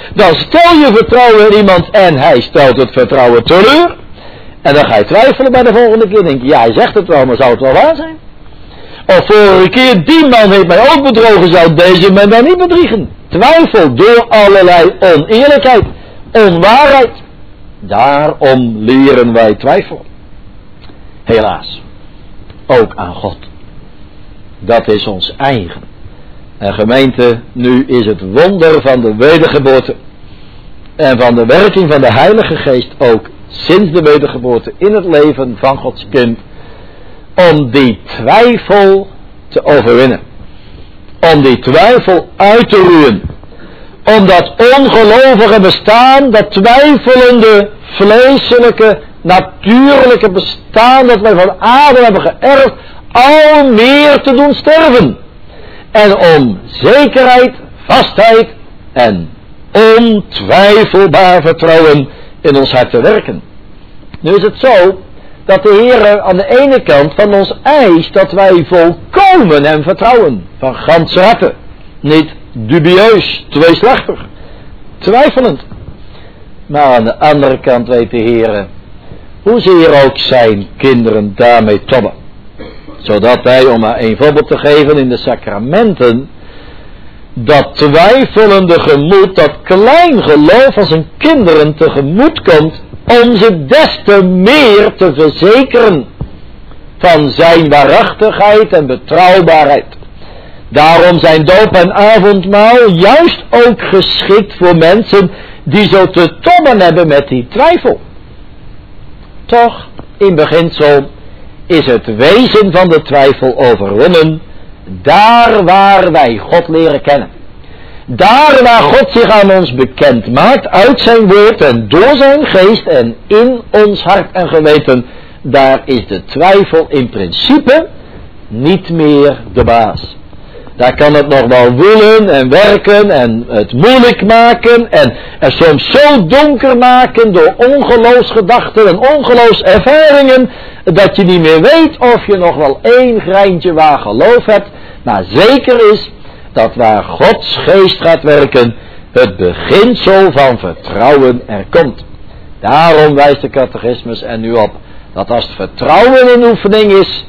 Dan stel je vertrouwen in iemand en hij stelt het vertrouwen teleur. En dan ga je twijfelen bij de volgende keer. Denk je, ja, hij zegt het wel, maar zou het wel waar zijn? Of vorige keer, die man heeft mij ook bedrogen, zou deze man dan niet bedriegen? Twijfel door allerlei oneerlijkheid, onwaarheid. Daarom leren wij twijfelen. Helaas. Ook aan God. Dat is ons eigen. En gemeente, nu is het wonder van de wedergeboorte en van de werking van de Heilige Geest ook sinds de wedergeboorte in het leven van Gods kind, om die twijfel te overwinnen. Om die twijfel uit te roeien. Om dat ongelovige bestaan, dat twijfelende, vleeselijke, natuurlijke bestaan dat wij van Adam hebben geërfd, al meer te doen sterven. En om zekerheid, vastheid en ontwijfelbaar vertrouwen in ons hart te werken. Nu is het zo dat de Heer aan de ene kant van ons eist dat wij volkomen hem vertrouwen. Van ganse harte. Niet dubieus, tweeslachtig, twijfelend. Maar aan de andere kant weet de Heer hoezeer ook zijn kinderen daarmee tobben. Zodat wij, om maar een voorbeeld te geven in de sacramenten, dat twijfelende gemoed, dat klein geloof van zijn kinderen tegemoet komt, om ze des te meer te verzekeren van zijn waarachtigheid en betrouwbaarheid. Daarom zijn doop en avondmaal juist ook geschikt voor mensen die zo te tobben hebben met die twijfel. Toch, in beginsel is het wezen van de twijfel overwonnen, daar waar wij God leren kennen. Daar waar God zich aan ons bekend maakt, uit zijn woord en door zijn geest en in ons hart en geweten, daar is de twijfel in principe niet meer de baas. Daar kan het nog wel woelen en werken en het moeilijk maken en er soms zo donker maken door ongeloofsgedachten en ongeloofservaringen, dat je niet meer weet of je nog wel één greintje waar geloof hebt. Maar zeker is dat waar Gods geest gaat werken, het beginsel van vertrouwen er komt. Daarom wijst de catechismus er nu op, dat als het vertrouwen in oefening is,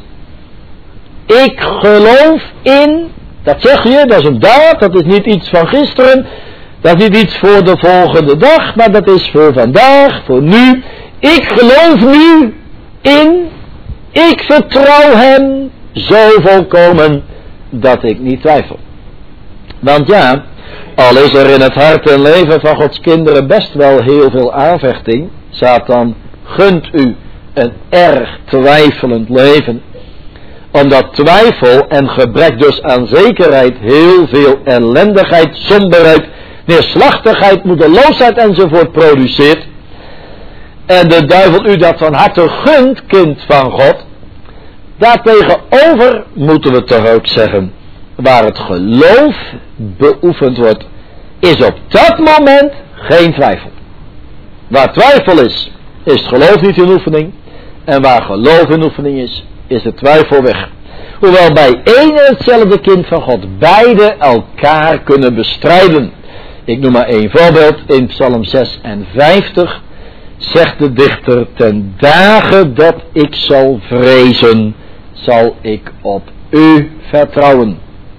ik geloof in, dat zeg je, dat is een daad, dat is niet iets van gisteren, dat is niet iets voor de volgende dag, maar dat is voor vandaag, voor nu. Ik geloof nu in, ik vertrouw hem zo volkomen dat ik niet twijfel. Want ja, al is er in het hart en leven van Gods kinderen best wel heel veel aanvechting, Satan gunt u een erg twijfelend leven, omdat twijfel en gebrek dus aan zekerheid heel veel ellendigheid, somberheid, neerslachtigheid, moedeloosheid enzovoort produceert. En de duivel u dat van harte gunt, kind van God. Daartegenover moeten we toch ook zeggen, waar het geloof beoefend wordt, is op dat moment geen twijfel. Waar twijfel is, is het geloof niet in oefening. En waar geloof in oefening is, is de twijfel weg. Hoewel bij één en hetzelfde kind van God beide elkaar kunnen bestrijden. Ik noem maar één voorbeeld. In Psalm zesenvijftig zegt de dichter: ten dagen dat ik zal vrezen, zal ik op u vertrouwen.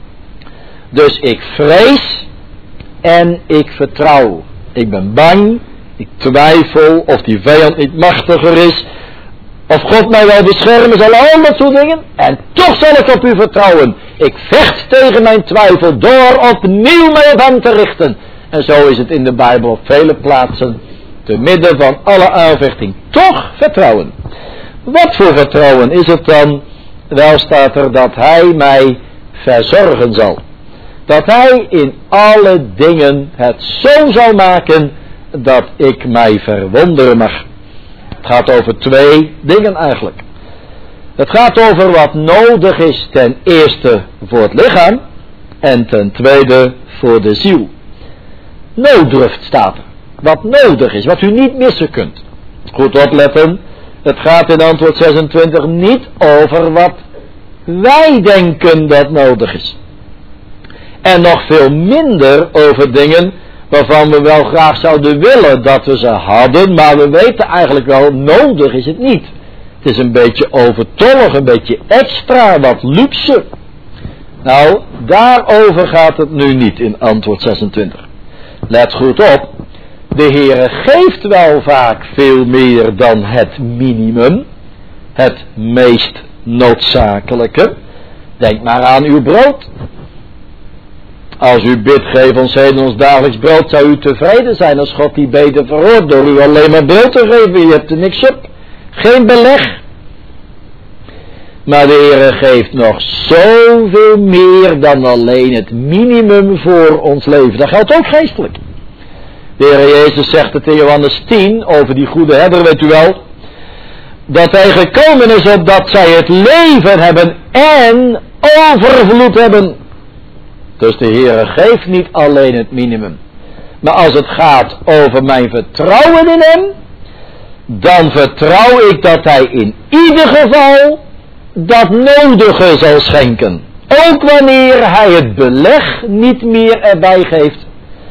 Dus ik vrees en ik vertrouw. Ik ben bang, ik twijfel of die vijand niet machtiger is, of God mij wel beschermen zal, al dat soort dingen. En toch zal ik op u vertrouwen. Ik vecht tegen mijn twijfel door opnieuw mij op hem te richten. En zo is het in de Bijbel op vele plaatsen, te midden van alle aanvechting, toch vertrouwen. Wat voor vertrouwen is het dan? Wel staat er dat hij mij verzorgen zal. Dat hij in alle dingen het zo zal maken dat ik mij verwonderen mag. Het gaat over twee dingen eigenlijk. Het gaat over wat nodig is ten eerste voor het lichaam en ten tweede voor de ziel. Nooddruft staat er. Wat nodig is, wat u niet missen kunt. Goed opletten, het gaat in antwoord zesentwintig niet over wat wij denken dat nodig is. En nog veel minder over dingen waarvan we wel graag zouden willen dat we ze hadden, maar we weten eigenlijk wel, nodig is het niet. Het is een beetje overtollig, een beetje extra, wat luxe. Nou, daarover gaat het nu niet in antwoord zesentwintig. Let goed op, de Heere geeft wel vaak veel meer dan het minimum, het meest noodzakelijke. Denk maar aan uw brood. Als u bidt, geef ons heden ons dagelijks brood, zou u tevreden zijn als God die bede verhoort door u alleen maar brood te geven. Je hebt er niks op. Geen beleg. Maar de Heere geeft nog zoveel meer dan alleen het minimum voor ons leven. Dat geldt ook geestelijk. De Heere Jezus zegt het in Johannes tien over die goede herder, weet u wel. Dat hij gekomen is opdat zij het leven hebben en overvloed hebben. Dus de Heere geeft niet alleen het minimum. Maar als het gaat over mijn vertrouwen in hem, dan vertrouw ik dat hij in ieder geval dat nodige zal schenken. Ook wanneer hij het beleg niet meer erbij geeft,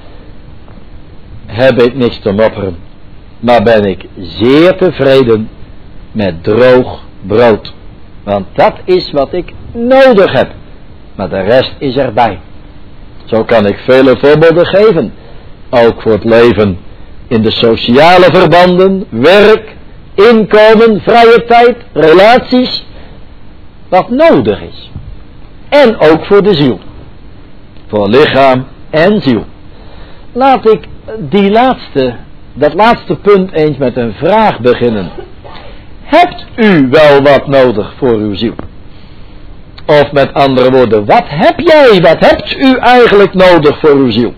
heb ik niks te mopperen. Maar ben ik zeer tevreden met droog brood. Want dat is wat ik nodig heb. Maar de rest is erbij. Zo kan ik vele voorbeelden geven. Ook voor het leven in de sociale verbanden, werk, inkomen, vrije tijd, relaties. Wat nodig is. En ook voor de ziel. Voor lichaam en ziel. Laat ik die laatste, dat laatste punt eens met een vraag beginnen. Hebt u wel wat nodig voor uw ziel? Of met andere woorden, wat heb jij, wat hebt u eigenlijk nodig voor uw ziel?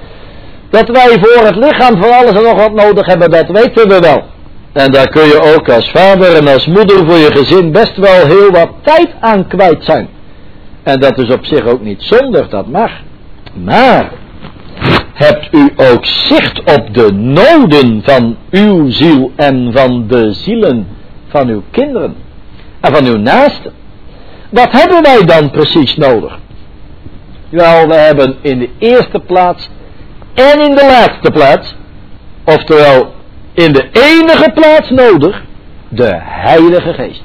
Dat wij voor het lichaam van alles en nog wat nodig hebben, dat weten we wel. En daar kun je ook als vader en als moeder voor je gezin best wel heel wat tijd aan kwijt zijn. En dat is op zich ook niet zondig, dat mag. Maar hebt u ook zicht op de noden van uw ziel en van de zielen van uw kinderen en van uw naasten? Wat hebben wij dan precies nodig? Wel, we hebben in de eerste plaats en in de laatste plaats, oftewel in de enige plaats nodig, de Heilige Geest.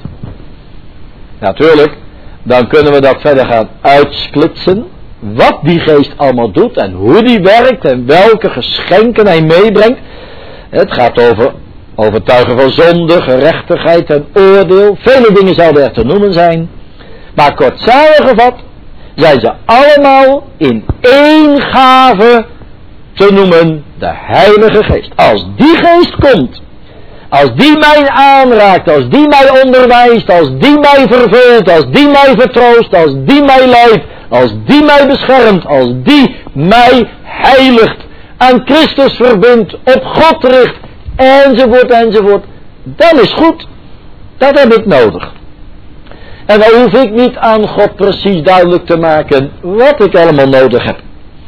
Natuurlijk, dan kunnen we dat verder gaan uitsplitsen, wat die Geest allemaal doet en hoe die werkt en welke geschenken hij meebrengt. Het gaat over overtuigen van zonde, gerechtigheid en oordeel. Vele dingen zouden er te noemen zijn. Maar kort samengevat zijn ze allemaal in één gave te noemen, de Heilige Geest. Als die Geest komt, als die mij aanraakt, als die mij onderwijst, als die mij vervult, als die mij vertroost, als die mij leidt, als die mij beschermt, als die mij heiligt, aan Christus verbindt, op God richt, enzovoort, enzovoort, dan is goed. Dat heb ik nodig. En dan hoef ik niet aan God precies duidelijk te maken wat ik allemaal nodig heb.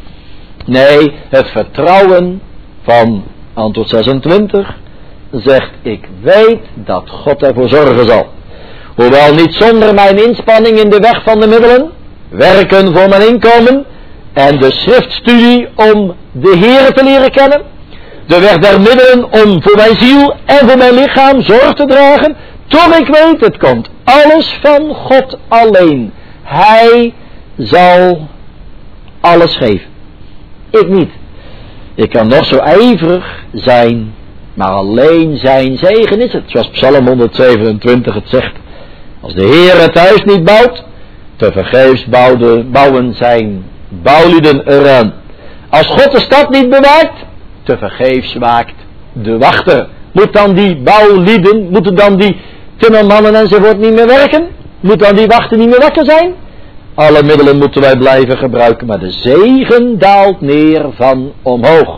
Nee, het vertrouwen van antwoord zesentwintig zegt, ik weet dat God ervoor zorgen zal. Hoewel niet zonder mijn inspanning in de weg van de middelen, werken voor mijn inkomen en de schriftstudie om de Heere te leren kennen, de weg der middelen om voor mijn ziel en voor mijn lichaam zorg te dragen, toch ik weet, het komt alles van God alleen. Hij zal alles geven. Ik niet. Ik kan nog zo ijverig zijn, maar alleen zijn zegen is het. Zoals Psalm honderdzevenentwintig het zegt. Als de Heer het huis niet bouwt, tevergeefs bouwde, bouwen zijn bouwlieden eraan. Als God de stad niet bewaakt, tevergeefs waakt de wachter. Moet dan die bouwlieden, moeten dan die timmermannen enzovoort niet meer werken? Moet dan die wachter niet meer wakker zijn? Alle middelen moeten wij blijven gebruiken, maar de zegen daalt neer van omhoog.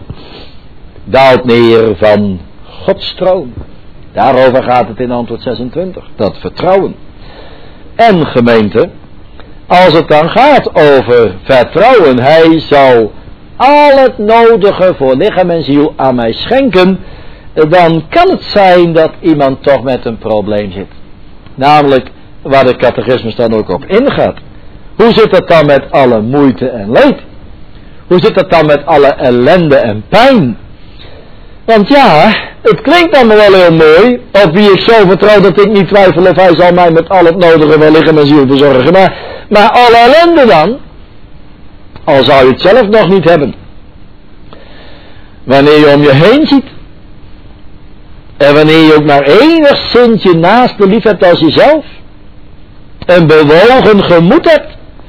Daalt neer van Gods troon. Daarover gaat het in antwoord zesentwintig. Dat vertrouwen. En gemeente, als het dan gaat over vertrouwen, hij zal al het nodige voor lichaam en ziel aan mij schenken, dan kan het zijn dat iemand toch met een probleem zit. Namelijk waar de catechismus dan ook op ingaat. Hoe zit het dan met alle moeite en leed? Hoe zit het dan met alle ellende en pijn? Want ja, het klinkt allemaal wel heel mooi, op wie ik zo vertrouw dat ik niet twijfel of hij zal mij met al het nodige wel lichaam en ziel verzorgen. Maar, maar alle ellende dan, al zou je het zelf nog niet hebben. Wanneer je om je heen ziet, en wanneer je ook maar enigszins je naaste lief hebt als jezelf, een bewogen gemoed hebt,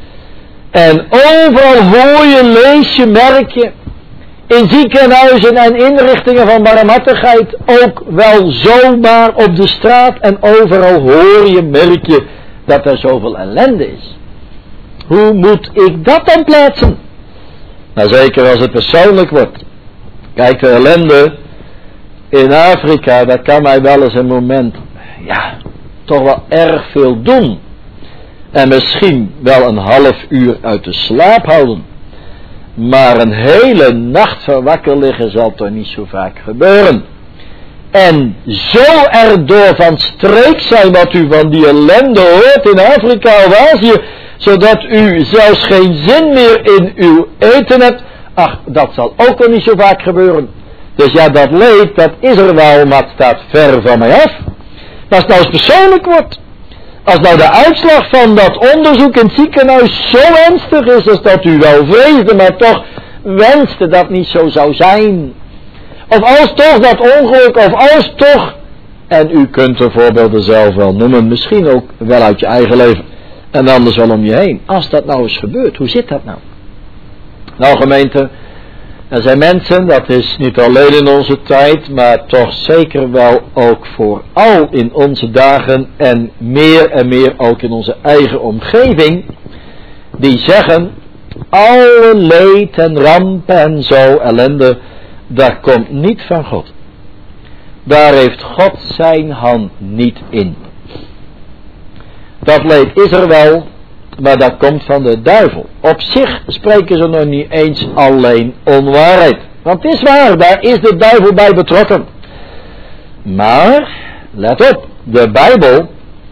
en overal hoor je, lees je, merk je, in ziekenhuizen en inrichtingen van barmhartigheid, ook wel zomaar op de straat en overal hoor je, merk je, dat er zoveel ellende is. Hoe moet ik dat dan plaatsen? Nou, zeker als het persoonlijk wordt. Kijk, de ellende in Afrika, dat kan mij wel eens een moment, ja, toch wel erg veel doen. En misschien wel een half uur uit de slaap houden. Maar een hele nacht van wakker liggen zal toch niet zo vaak gebeuren. En zo erdoor van streek zijn wat u van die ellende hoort in Afrika of Azië, zodat u zelfs geen zin meer in uw eten hebt. Ach, dat zal ook wel niet zo vaak gebeuren. Dus ja, dat leed, dat is er wel, maar het staat ver van mij af. Maar als het nou eens persoonlijk wordt, als nou de uitslag van dat onderzoek in het ziekenhuis zo ernstig is, als dat u wel vreesde, maar toch wenste dat niet zo zou zijn. Of als toch dat ongeluk, of als toch, en u kunt de voorbeelden zelf wel noemen, misschien ook wel uit je eigen leven, en anders wel om je heen. Als dat nou eens gebeurt, hoe zit dat nou? Nou gemeente, er zijn mensen, dat is niet alleen in onze tijd, maar toch zeker wel ook vooral in onze dagen en meer en meer ook in onze eigen omgeving, die zeggen, alle leed en rampen en zo, ellende, dat komt niet van God. Daar heeft God zijn hand niet in. Dat leed is er wel, maar dat komt van de duivel. Op zich spreken ze nog niet eens alleen onwaarheid. Want het is waar, daar is de duivel bij betrokken. Maar, let op, de Bijbel,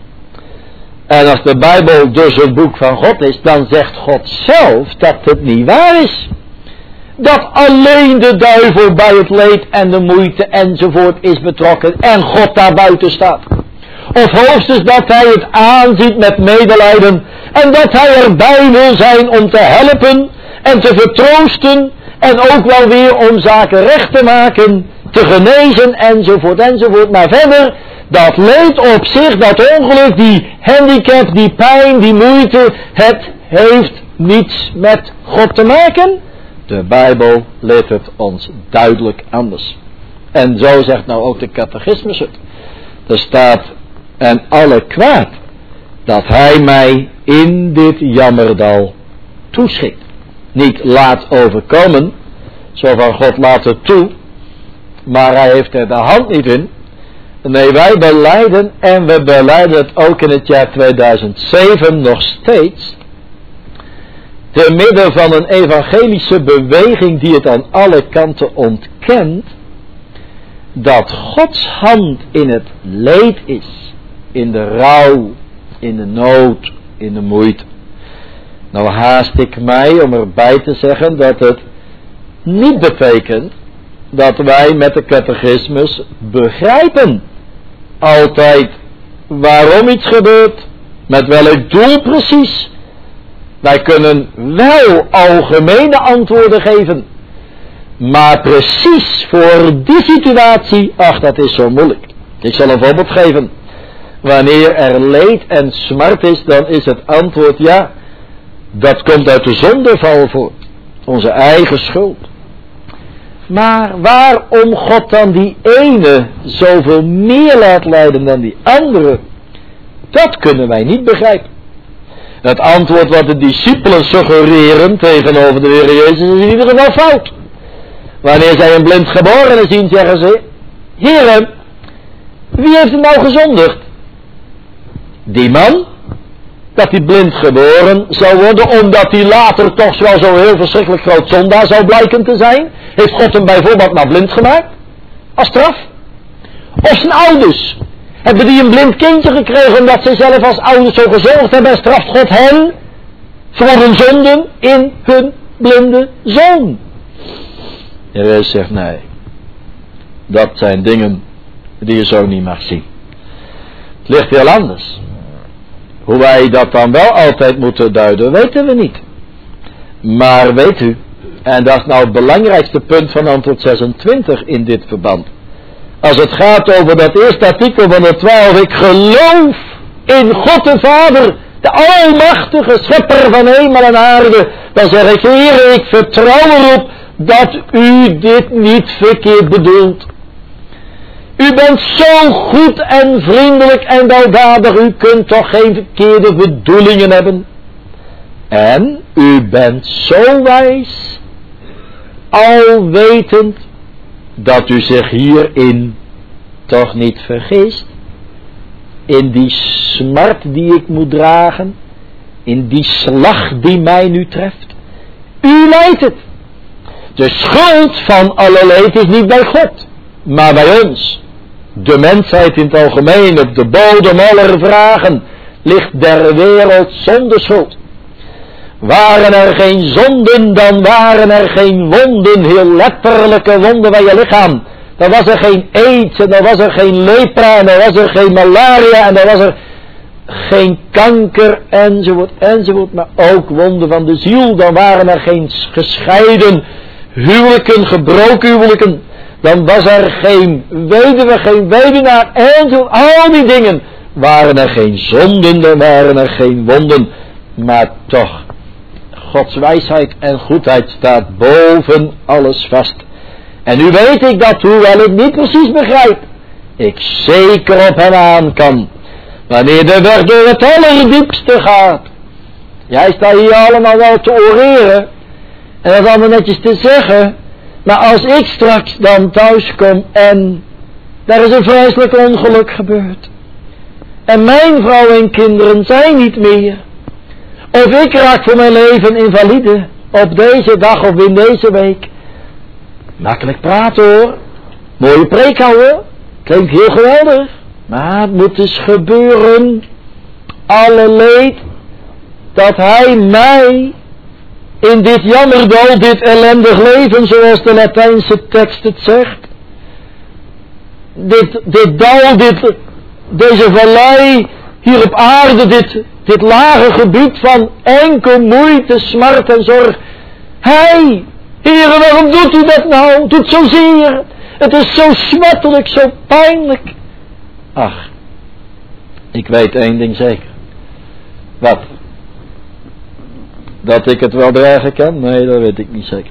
en als de Bijbel dus een boek van God is, dan zegt God zelf dat het niet waar is. Dat alleen de duivel bij het leed en de moeite enzovoort is betrokken en God daar buiten staat. Of hoogstens dat hij het aanziet met medelijden en dat hij erbij wil zijn om te helpen en te vertroosten en ook wel weer om zaken recht te maken, te genezen enzovoort enzovoort. Maar verder, dat leed op zich, dat ongeluk, die handicap, die pijn, die moeite, het heeft niets met God te maken. De Bijbel leert het ons duidelijk anders. En zo zegt nou ook de catechismus het. Er staat, en alle kwaad dat hij mij in dit jammerdal toeschikt. Niet laat overkomen, zo van God laat het toe, maar hij heeft er de hand niet in. Nee, wij belijden, en we belijden het ook in het jaar tweeduizend zeven nog steeds, te midden van een evangelische beweging die het aan alle kanten ontkent, dat Gods hand in het leed is, in de rouw, in de nood, in de moeite. Nou haast ik mij om erbij te zeggen dat het niet betekent dat wij met de catechismus begrijpen altijd waarom iets gebeurt, met welk doel precies. Wij kunnen wel algemene antwoorden geven, maar precies voor die situatie, ach, dat is zo moeilijk. Ik zal een voorbeeld geven. Wanneer er leed en smart is, dan is het antwoord ja, dat komt uit de zondeval voort, onze eigen schuld. Maar waarom God dan die ene zoveel meer laat lijden dan die andere, dat kunnen wij niet begrijpen. Het antwoord wat de discipelen suggereren tegenover de Heer Jezus is in ieder geval fout. Wanneer zij een blind geborene zien, zeggen ze, Heere, wie heeft hem nou gezondigd? Die man, dat hij blind geboren zou worden, omdat hij later toch wel zo heel verschrikkelijk groot zondaar zou blijken te zijn? Heeft God hem bijvoorbeeld maar blind gemaakt? Als straf? Of zijn ouders? Hebben die een blind kindje gekregen omdat zij zelf als ouders zo gezorgd hebben en straft God hen voor hun zonden in hun blinde zoon. Jezus zegt nee. Dat zijn dingen die je zo niet mag zien. Het ligt heel anders. Hoe wij dat dan wel altijd moeten duiden, weten we niet. Maar weet u, en dat is nou het belangrijkste punt van antwoord zesentwintig in dit verband. Als het gaat over dat eerste artikel van de twaalf, ik geloof in God de Vader, de almachtige schepper van hemel en aarde, dan zeg ik, Heer, ik vertrouw erop dat u dit niet verkeerd bedoelt. U bent zo goed en vriendelijk en weldadig, u kunt toch geen verkeerde bedoelingen hebben. En u bent zo wijs, alwetend, dat u zich hierin toch niet vergist. In die smart die ik moet dragen, in die slag die mij nu treft. U leidt het. De schuld van alle leed is niet bij God, maar bij ons. De mensheid in het algemeen, op de bodem aller vragen, ligt der wereld zonder schuld. Waren er geen zonden, dan waren er geen wonden, heel letterlijke wonden bij je lichaam. Dan was er geen aids, en dan was er geen lepra, en dan was er geen malaria, en dan was er geen kanker, enzovoort, enzovoort. Maar ook wonden van de ziel, dan waren er geen gescheiden huwelijken, gebroken huwelijken. Dan was er geen weduwe, geen weduwnaar, enzovoort. Al die dingen waren er geen zonden, dan waren er geen wonden. Maar toch, Gods wijsheid en goedheid staat boven alles vast. En nu weet ik dat, hoewel ik niet precies begrijp, ik zeker op hem aan kan. Wanneer de weg door het allerdiepste gaat. Jij staat hier allemaal wel te oreren. En dat allemaal netjes te zeggen. Maar als ik straks dan thuis kom en daar is een vreselijk ongeluk gebeurd. En mijn vrouw en kinderen zijn niet meer. Of ik raak voor mijn leven invalide. Op deze dag of in deze week. Makkelijk praten hoor. Mooie preek houden. Klinkt heel geweldig. Maar het moet dus gebeuren. Alle leed. Dat hij mij in dit jammerdal, dit ellendig leven, zoals de Latijnse tekst het zegt. Dit, dit dal, dit, deze vallei hier op aarde, dit, dit lage gebied van enkel moeite, smart en zorg. Hij, Heere, waarom doet u dat nou? Het doet zozeer. Het is zo smartelijk, zo pijnlijk. Ach, ik weet één ding zeker. Wat? Dat ik het wel dragen kan? Nee, dat weet ik niet zeker.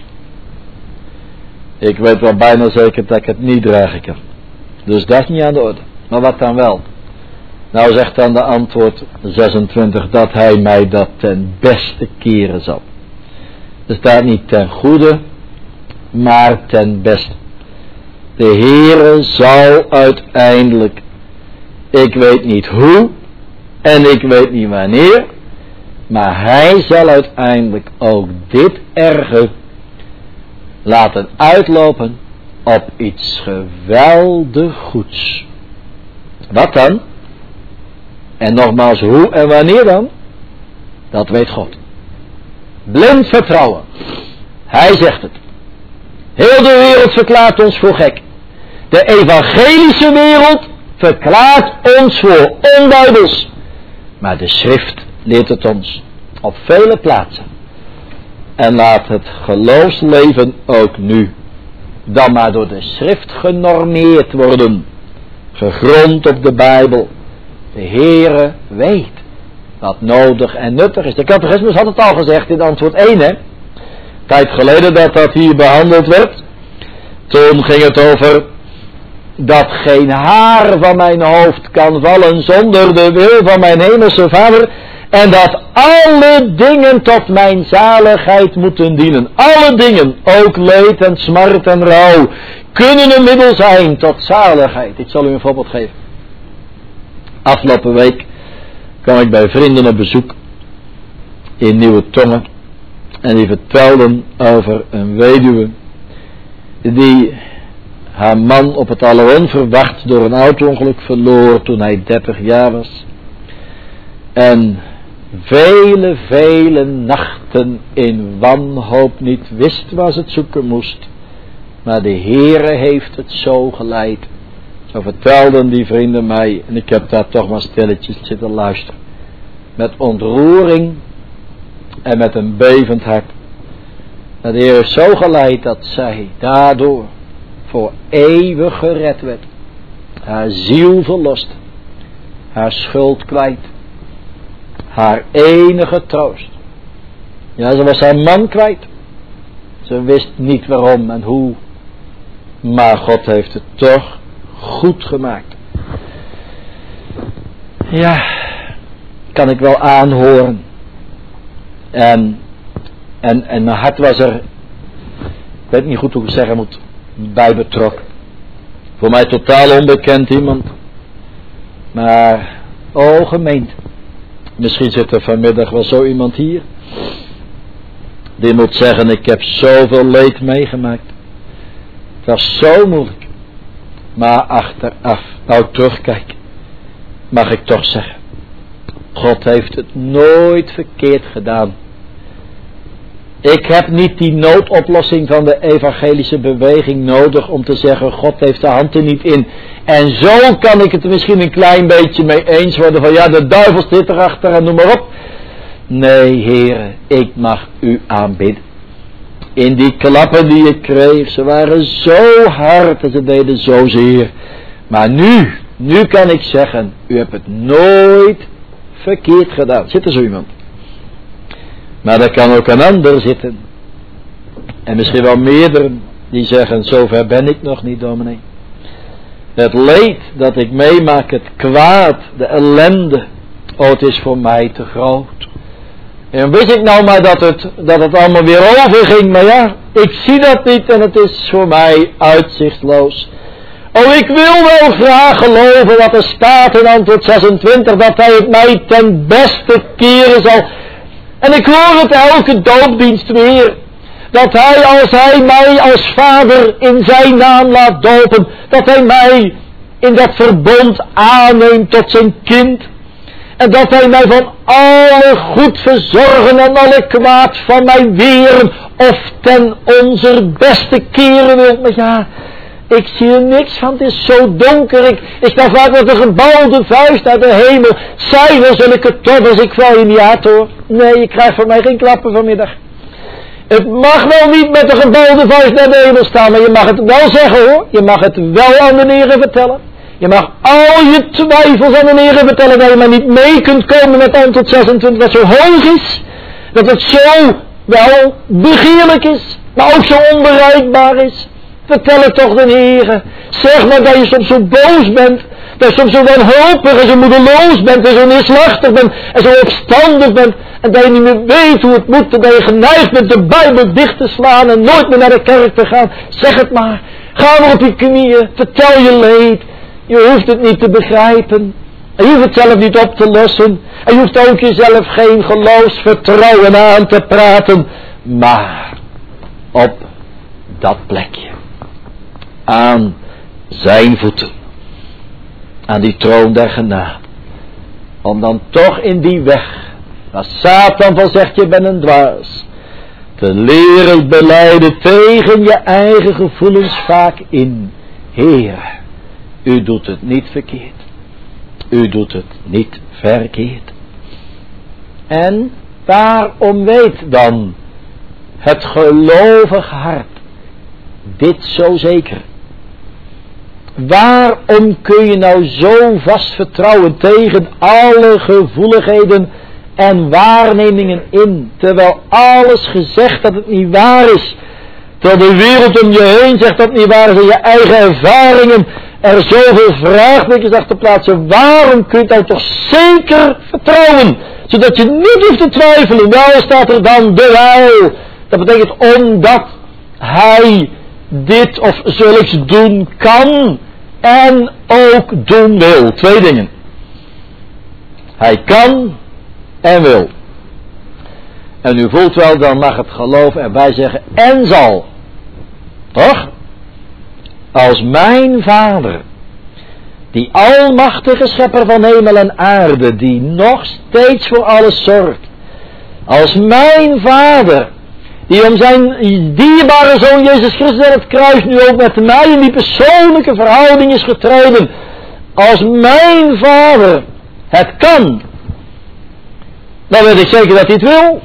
Ik weet wel bijna zeker dat ik het niet dragen kan. Dus dat is niet aan de orde. Maar wat dan wel? Nou zegt dan de antwoord zesentwintig dat hij mij dat ten beste keren zal. Er staat niet ten goede, maar ten beste. De Heere zal uiteindelijk, ik weet niet hoe en ik weet niet wanneer, maar hij zal uiteindelijk ook dit erge laten uitlopen op iets geweldig goeds. Wat dan? En nogmaals, hoe en wanneer dan? Dat weet God. Blind vertrouwen. Hij zegt het. Heel de wereld verklaart ons voor gek. De evangelische wereld verklaart ons voor onbijbels. Maar de schrift leert het ons op vele plaatsen. En laat het geloofsleven ook nu dan maar door de schrift genormeerd worden. Gegrond op de Bijbel. De Heere weet wat nodig en nuttig is. De catechismus had het al gezegd in antwoord één, hè. Tijd geleden dat dat hier behandeld werd. Toen ging het over dat geen haar van mijn hoofd kan vallen zonder de wil van mijn hemelse Vader. En dat alle dingen tot mijn zaligheid moeten dienen. Alle dingen, ook leed en smart en rouw, kunnen een middel zijn tot zaligheid. Ik zal u een voorbeeld geven. Afgelopen week kwam ik bij vrienden op bezoek in Nieuwe Tongen. En die vertelden over een weduwe die haar man op het alleronverwacht door een auto-ongeluk verloor toen hij dertig jaar was. En vele, vele nachten in wanhoop niet wist waar ze het zoeken moest. Maar de Heere heeft het zo geleid. Zo vertelden die vrienden mij, en ik heb daar toch maar stilletjes zitten luisteren. Met ontroering en met een bevend hart. Dat de Heer heeft zo geleid dat zij daardoor voor eeuwig gered werd. Haar ziel verlost. Haar schuld kwijt. Haar enige troost. Ja, ze was haar man kwijt. Ze wist niet waarom en hoe. Maar God heeft het toch goed gemaakt. Ja, kan ik wel aanhoren. En, en, en mijn hart was er, ik weet niet goed hoe ik het zeggen moet, bij betrokken. Voor mij totaal onbekend iemand. Maar, oh gemeente. Misschien zit er vanmiddag wel zo iemand hier. Die moet zeggen, ik heb zoveel leed meegemaakt. Het was zo moeilijk. Maar achteraf, nou terugkijk, mag ik toch zeggen. God heeft het nooit verkeerd gedaan. Ik heb niet die noodoplossing van de evangelische beweging nodig om te zeggen, God heeft de hand er niet in. En zo kan ik het er misschien een klein beetje mee eens worden van ja, de duivel zit erachter en noem maar op. Nee, heren, ik mag u aanbidden. In die klappen die ik kreeg, ze waren zo hard en ze deden zo zeer. Maar nu, nu kan ik zeggen, u hebt het nooit verkeerd gedaan. Zit er zo iemand? Maar er kan ook een ander zitten. En misschien wel meerdere die zeggen, zover ben ik nog niet, dominee. Het leed dat ik meemaak, het kwaad, de ellende, oh, het is voor mij te groot. En wist ik nou maar dat het, dat het allemaal weer overging, maar ja, ik zie dat niet en het is voor mij uitzichtloos. Oh, ik wil wel graag geloven wat er staat in antwoord zesentwintig, dat hij het mij ten beste keren zal. En ik hoor het elke doopdienst weer. Dat hij, als hij mij als vader in zijn naam laat dopen, dat hij mij in dat verbond aanneemt tot zijn kind. En dat hij mij van alle goed verzorgen en alle kwaad van mij weren of ten onze beste keren wil. Maar ja, ik zie er niks van, het is zo donker. Ik, ik sta vaak met een gebouwde vuist naar de hemel. Zijn er zulke tobbers, ik val je niet uit hoor. Nee, je krijgt van mij geen klappen vanmiddag. Het mag wel niet met een gebouwde vuist naar de hemel staan, maar je mag het wel zeggen hoor. Je mag het wel aan de Heere vertellen. Je mag al je twijfels aan de Heere vertellen, dat je maar niet mee kunt komen met antwoord zesentwintig, dat zo hoog is. Dat het zo wel begeerlijk is, maar ook zo onbereikbaar is. Vertel het toch de Heere. Zeg maar dat je soms zo boos bent. Dat je soms zo wanhopig en zo moedeloos bent. En zo neerslachtig bent. En zo opstandig bent. En dat je niet meer weet hoe het moet. En dat je geneigd bent de Bijbel dicht te slaan. En nooit meer naar de kerk te gaan. Zeg het maar. Ga maar op je knieën. Vertel je leed. Je hoeft het niet te begrijpen. En je hoeft het zelf niet op te lossen. En je hoeft ook jezelf geen geloofsvertrouwen aan te praten. Maar op dat plekje. Aan zijn voeten. Aan die troon der genade. Om dan toch in die weg, waar Satan van zegt je bent een dwaas, te leren belijden tegen je eigen gevoelens vaak in. Heer, u doet het niet verkeerd. U doet het niet verkeerd. En waarom weet dan het gelovig hart dit zo zeker? Waarom kun je nou zo vast vertrouwen tegen alle gevoeligheden en waarnemingen in, terwijl alles gezegd dat het niet waar is, terwijl de wereld om je heen zegt dat het niet waar is en je eigen ervaringen er zoveel vraagtekens achter plaatsen. Waarom kun je nou toch zeker vertrouwen, zodat je niet hoeft te twijfelen? Wel staat er dan dewijl. Dat betekent omdat hij dit of zulks doen kan en ook doen wil. Twee dingen. Hij kan en wil. En u voelt wel, dan mag het geloof erbij zeggen en zal. Toch? Als mijn vader Die almachtige schepper van hemel en aarde, die nog steeds voor alles zorgt. Als mijn vader, die om zijn dierbare zoon Jezus Christus aan het kruis nu ook met mij in die persoonlijke verhouding is getreden. Als mijn vader het kan, dan weet ik zeker dat hij het wil.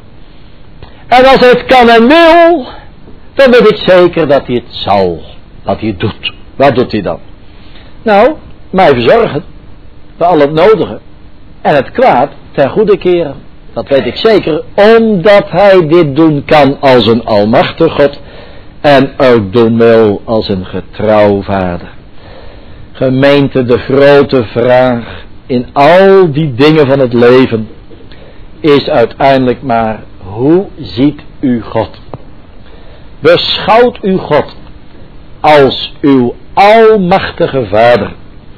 En als hij het kan en wil, dan weet ik zeker dat hij het zal. Dat hij het doet. Wat doet hij dan? Nou, mij verzorgen. Voor al het nodige. En het kwaad ten goede keren. Dat weet ik zeker. Omdat hij dit doen kan als een almachtig God. En ook doen wil als een getrouw vader. Gemeente, de grote vraag in al die dingen van het leven is uiteindelijk maar: hoe ziet u God? Beschouwt u God als uw almachtige vader?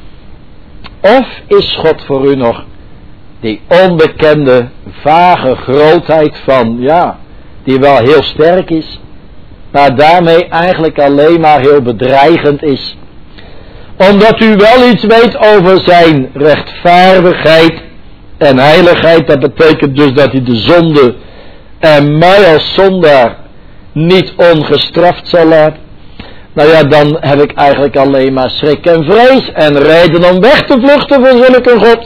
Of is God voor u nog die onbekende, vage grootheid van, ja, die wel heel sterk is, maar daarmee eigenlijk alleen maar heel bedreigend is? Omdat u wel iets weet over zijn rechtvaardigheid en heiligheid, dat betekent dus dat hij de zonde en mij als zondaar niet ongestraft zal laten. Nou ja, dan heb ik eigenlijk alleen maar schrik en vrees en reden om weg te vluchten voor zulke God.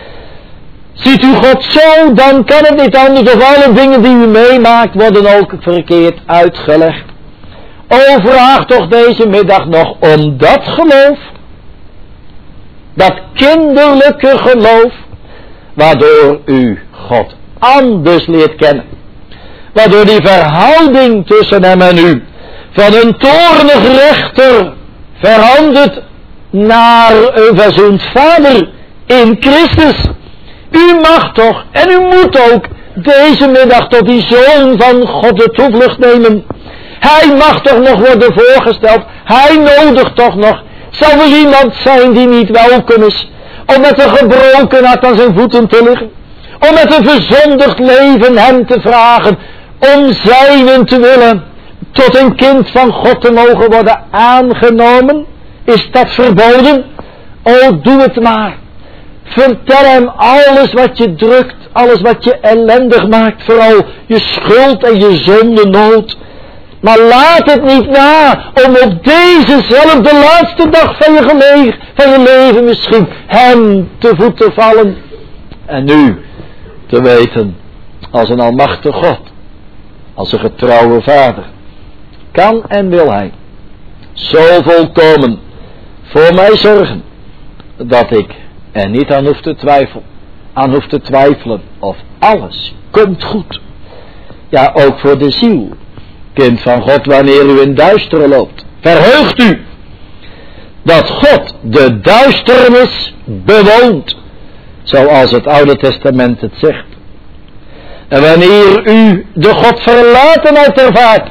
Ziet u God zo, dan kan het niet anders, of alle dingen die u meemaakt worden ook verkeerd uitgelegd. O, vraag toch deze middag nog om dat geloof, dat kinderlijke geloof, waardoor u God anders leert kennen. Waardoor die verhouding tussen hem en u van een toornig rechter verandert naar een verzoend vader in Christus. U mag toch en u moet ook deze middag tot die Zoon van God de toevlucht nemen. Hij mag toch nog worden voorgesteld. Hij nodigt toch nog. Zal er iemand zijn die niet welkom is? Om met een gebroken hart aan zijn voeten te liggen. Om met een verzondigd leven hem te vragen. Om zijnen te willen. Tot een kind van God te mogen worden aangenomen. Is dat verboden? O, doe het maar. Vertel hem alles wat je drukt. Alles wat je ellendig maakt. Vooral je schuld en je zondenood. Maar laat het niet na om op dezezelfde laatste dag van je, gelegen, van je leven misschien hem te voet te vallen. En nu te weten, als een almachtig God, als een getrouwe vader, kan en wil hij zo volkomen voor mij zorgen, dat ik er niet aan hoef te twijfelen, aan hoef te twijfelen of alles komt goed. Ja, ook voor de ziel. Kind van God, wanneer u in duisteren loopt, verheugt u dat God de duisternis bewoont, zoals het Oude Testament het zegt. En wanneer u de God verlatenheid ervaart,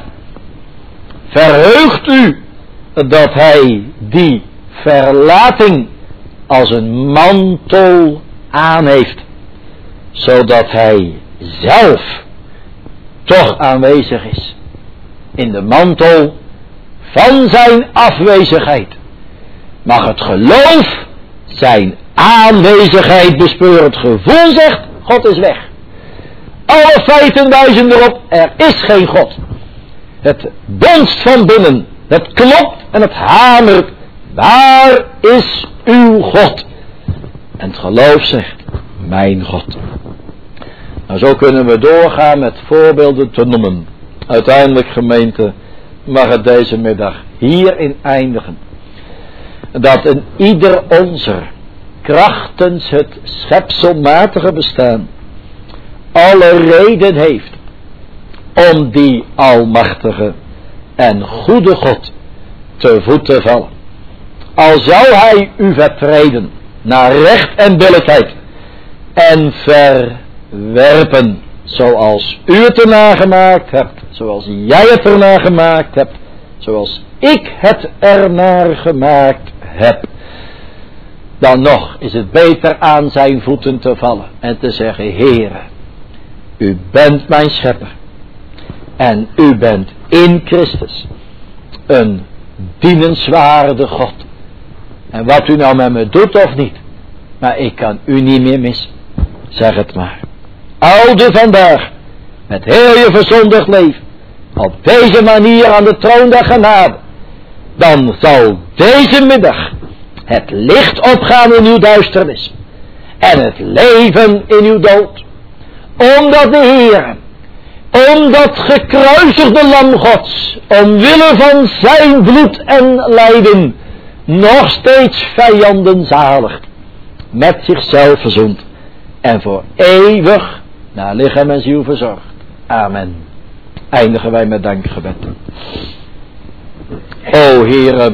verheugt u dat hij die verlating als een mantel aan heeft, zodat hij zelf toch aanwezig is. In de mantel van zijn afwezigheid mag het geloof zijn aanwezigheid bespeuren. Het gevoel zegt, God is weg. Alle feiten wijzen erop, er is geen God. Het bonst van binnen, het klopt en het hamert. Waar is uw God? En het geloof zegt, mijn God. Nou, zo kunnen we doorgaan met voorbeelden te noemen. Uiteindelijk, gemeente, mag het deze middag hierin eindigen. Dat een ieder onzer, krachtens het schepselmatige bestaan, alle reden heeft om die almachtige en goede God te voet te vallen. Al zou hij u vertreden naar recht en billijkheid en verwerpen, zoals u het ernaar gemaakt hebt, zoals jij het ernaar gemaakt hebt, zoals ik het ernaar gemaakt heb, dan nog is het beter aan zijn voeten te vallen en te zeggen, Heere, u bent mijn schepper en u bent in Christus een dienenswaardige God. En wat u nou met me doet of niet, maar ik kan u niet meer missen. Zeg het maar. Oude vandaag, met heel je verzondigd leven, op deze manier aan de troon der genade, dan zal deze middag het licht opgaan in uw duisternis en het leven in uw dood. Omdat de Heer, omdat gekruisigde lam Gods, omwille van zijn bloed en lijden, nog steeds vijanden zaligt, met zichzelf verzoend en voor eeuwig naar lichaam en ziel verzorgd. Amen. Eindigen wij met dankgebed. O Heere,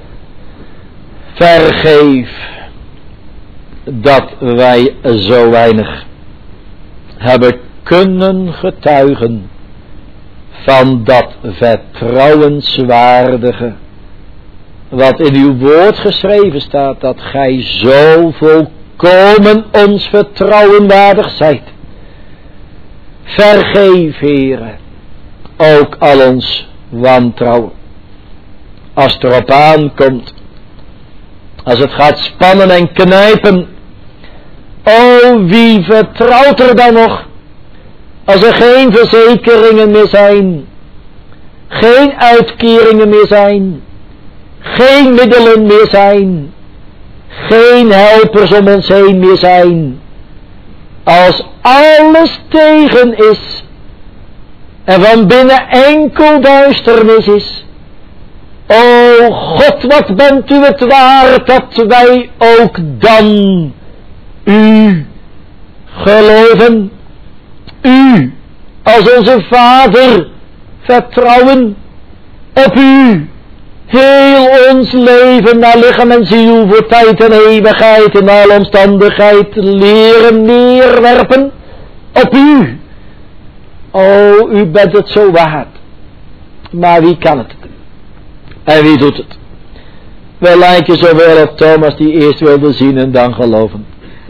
vergeef dat wij zo weinig hebben kunnen getuigen van dat vertrouwenswaardige wat in uw woord geschreven staat, dat gij zo volkomen ons vertrouwen waardig zijt. Vergeef, Heere, ook al ons wantrouwen. Als het erop aankomt, als het gaat spannen en knijpen, o, wie vertrouwt er dan nog, als er geen verzekeringen meer zijn, geen uitkeringen meer zijn, geen middelen meer zijn, geen helpers om ons heen meer zijn, als alles tegen is en van binnen enkel duisternis is. O God, wat bent u het waard dat wij ook dan u geloven, u als onze Vader vertrouwen, op u heel ons leven naar lichaam en ziel voor tijd en eeuwigheid in alle omstandigheid leren neerwerpen op u. O, u bent het zo waard. Maar wie kan het? En wie doet het? Wij lijken zowel op Thomas die eerst wilde zien en dan geloven.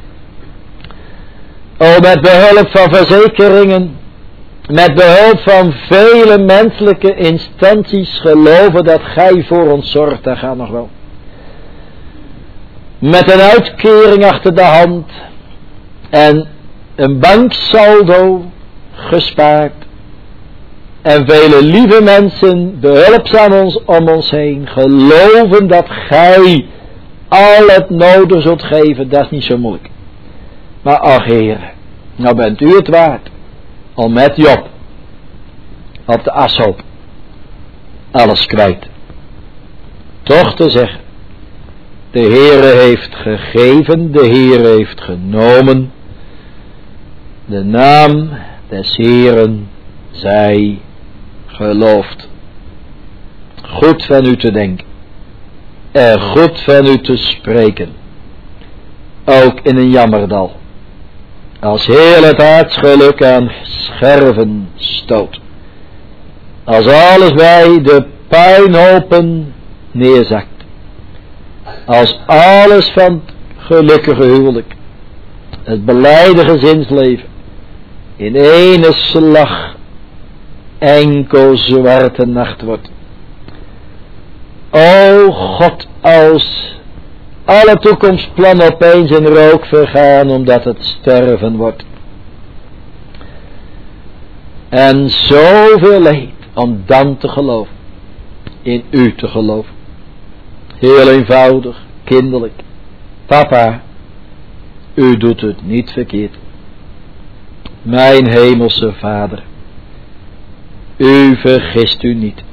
O, met behulp van verzekeringen, met behulp van vele menselijke instanties geloven dat gij voor ons zorgt, dat gaat nog wel. Met een uitkering achter de hand en een banksaldo gespaard en vele lieve mensen behulpzaam ons om ons heen geloven dat gij al het nodige zult geven, dat is niet zo moeilijk. Maar ach Heer, nou bent u het waard om met Job op de ashoop alles kwijt. Toch te zeggen, de Heere heeft gegeven, de Heere heeft genomen, de naam des Heeren zij geloofd. Goed van u te denken en goed van u te spreken, ook in een jammerdal, als heel het aardsgeluk aan scherven stoot, als alles bij de puinhopen neerzakt, als alles van het gelukkige huwelijk, het belijde gezinsleven, in ene slag enkel zwarte nacht wordt. O God, als alle toekomstplannen opeens in rook vergaan omdat het sterven wordt. En zoveel leed om dan te geloven, in u te geloven. Heel eenvoudig, kinderlijk. Papa, u doet het niet verkeerd. Mijn hemelse Vader, u vergist u niet.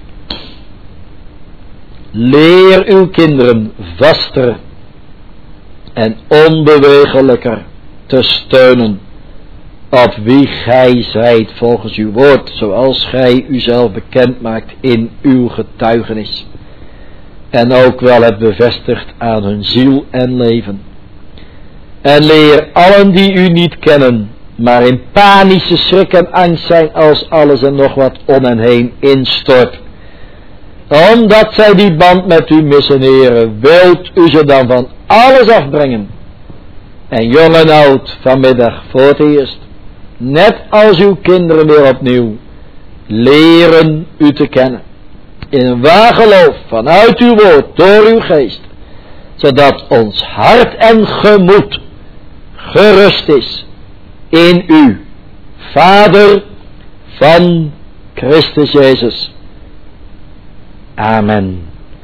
Leer uw kinderen vaster en onbewegelijker te steunen op wie gij zijt volgens uw woord, zoals gij uzelf bekend maakt in uw getuigenis. En ook wel het bevestigt aan hun ziel en leven. En leer allen die u niet kennen, maar in panische schrik en angst zijn als alles en nog wat om hen heen instort, omdat zij die band met u missen, Heere, wilt u ze dan van alles afbrengen. En jong en oud vanmiddag voor het eerst, net als uw kinderen weer opnieuw, leren u te kennen. In een waar geloof vanuit uw woord, door uw geest. zodat ons hart en gemoed gerust is in u, Vader van Christus Jezus. Amen.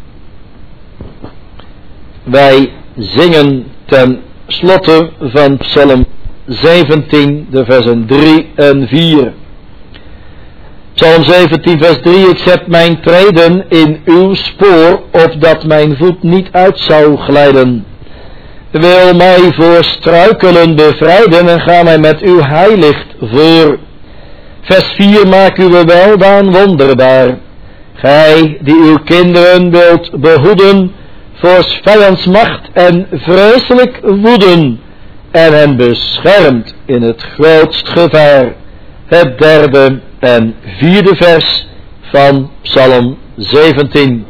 Wij zingen ten slotte van Psalm zeventien, de versen drie en vier. Psalm zeventien, vers drie. Ik zet mijn treden in uw spoor, opdat mijn voet niet uit zou glijden. Wil mij voor struikelen bevrijden en ga mij met uw heilicht voor. Vers vier. Maak uw weldaan wonderbaar. Gij die uw kinderen wilt behoeden voor vijands macht en vreselijk woeden, en hen beschermt in het grootst gevaar. Het derde en vierde vers van Psalm zeventien.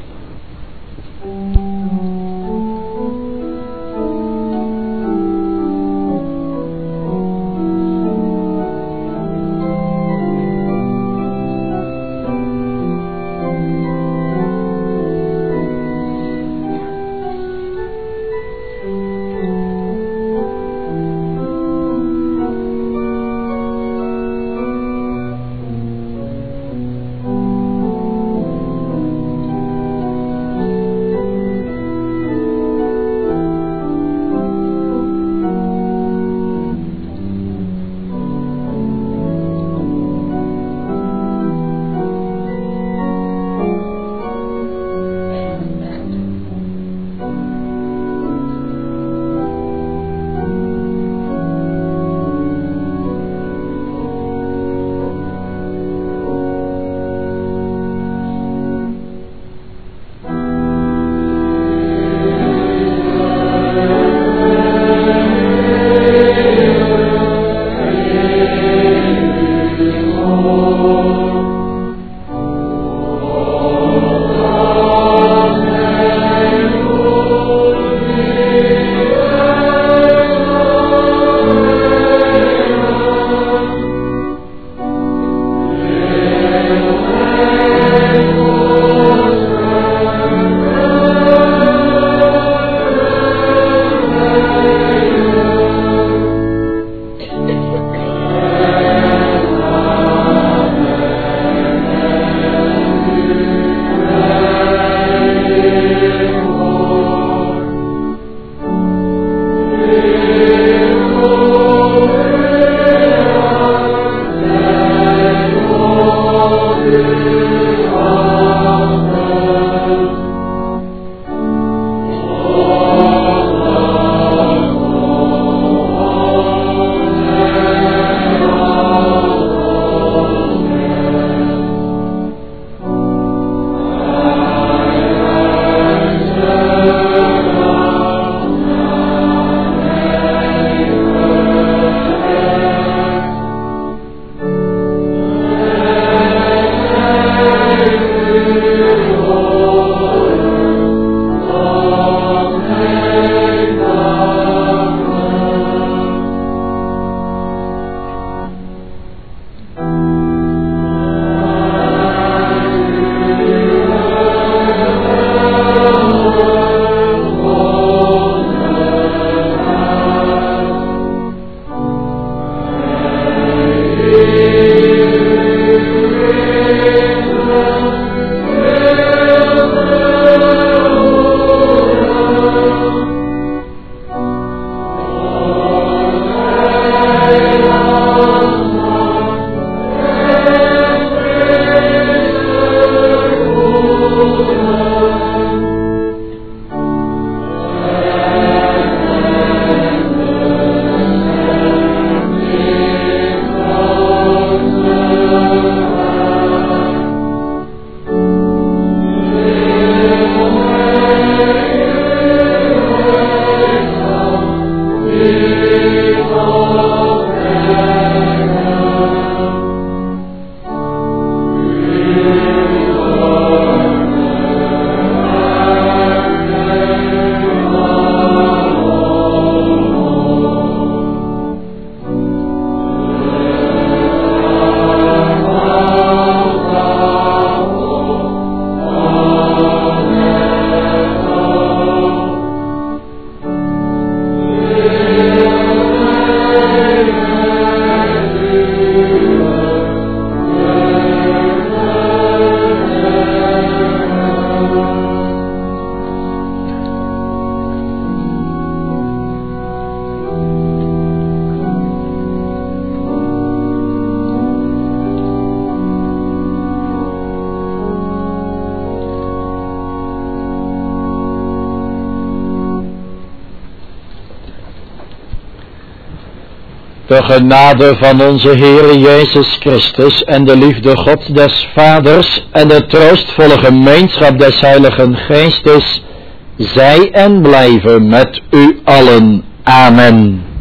De genade van onze Heere Jezus Christus en de liefde Gods des Vaders en de troostvolle gemeenschap des Heiligen Geestes, zij en blijven met u allen. Amen.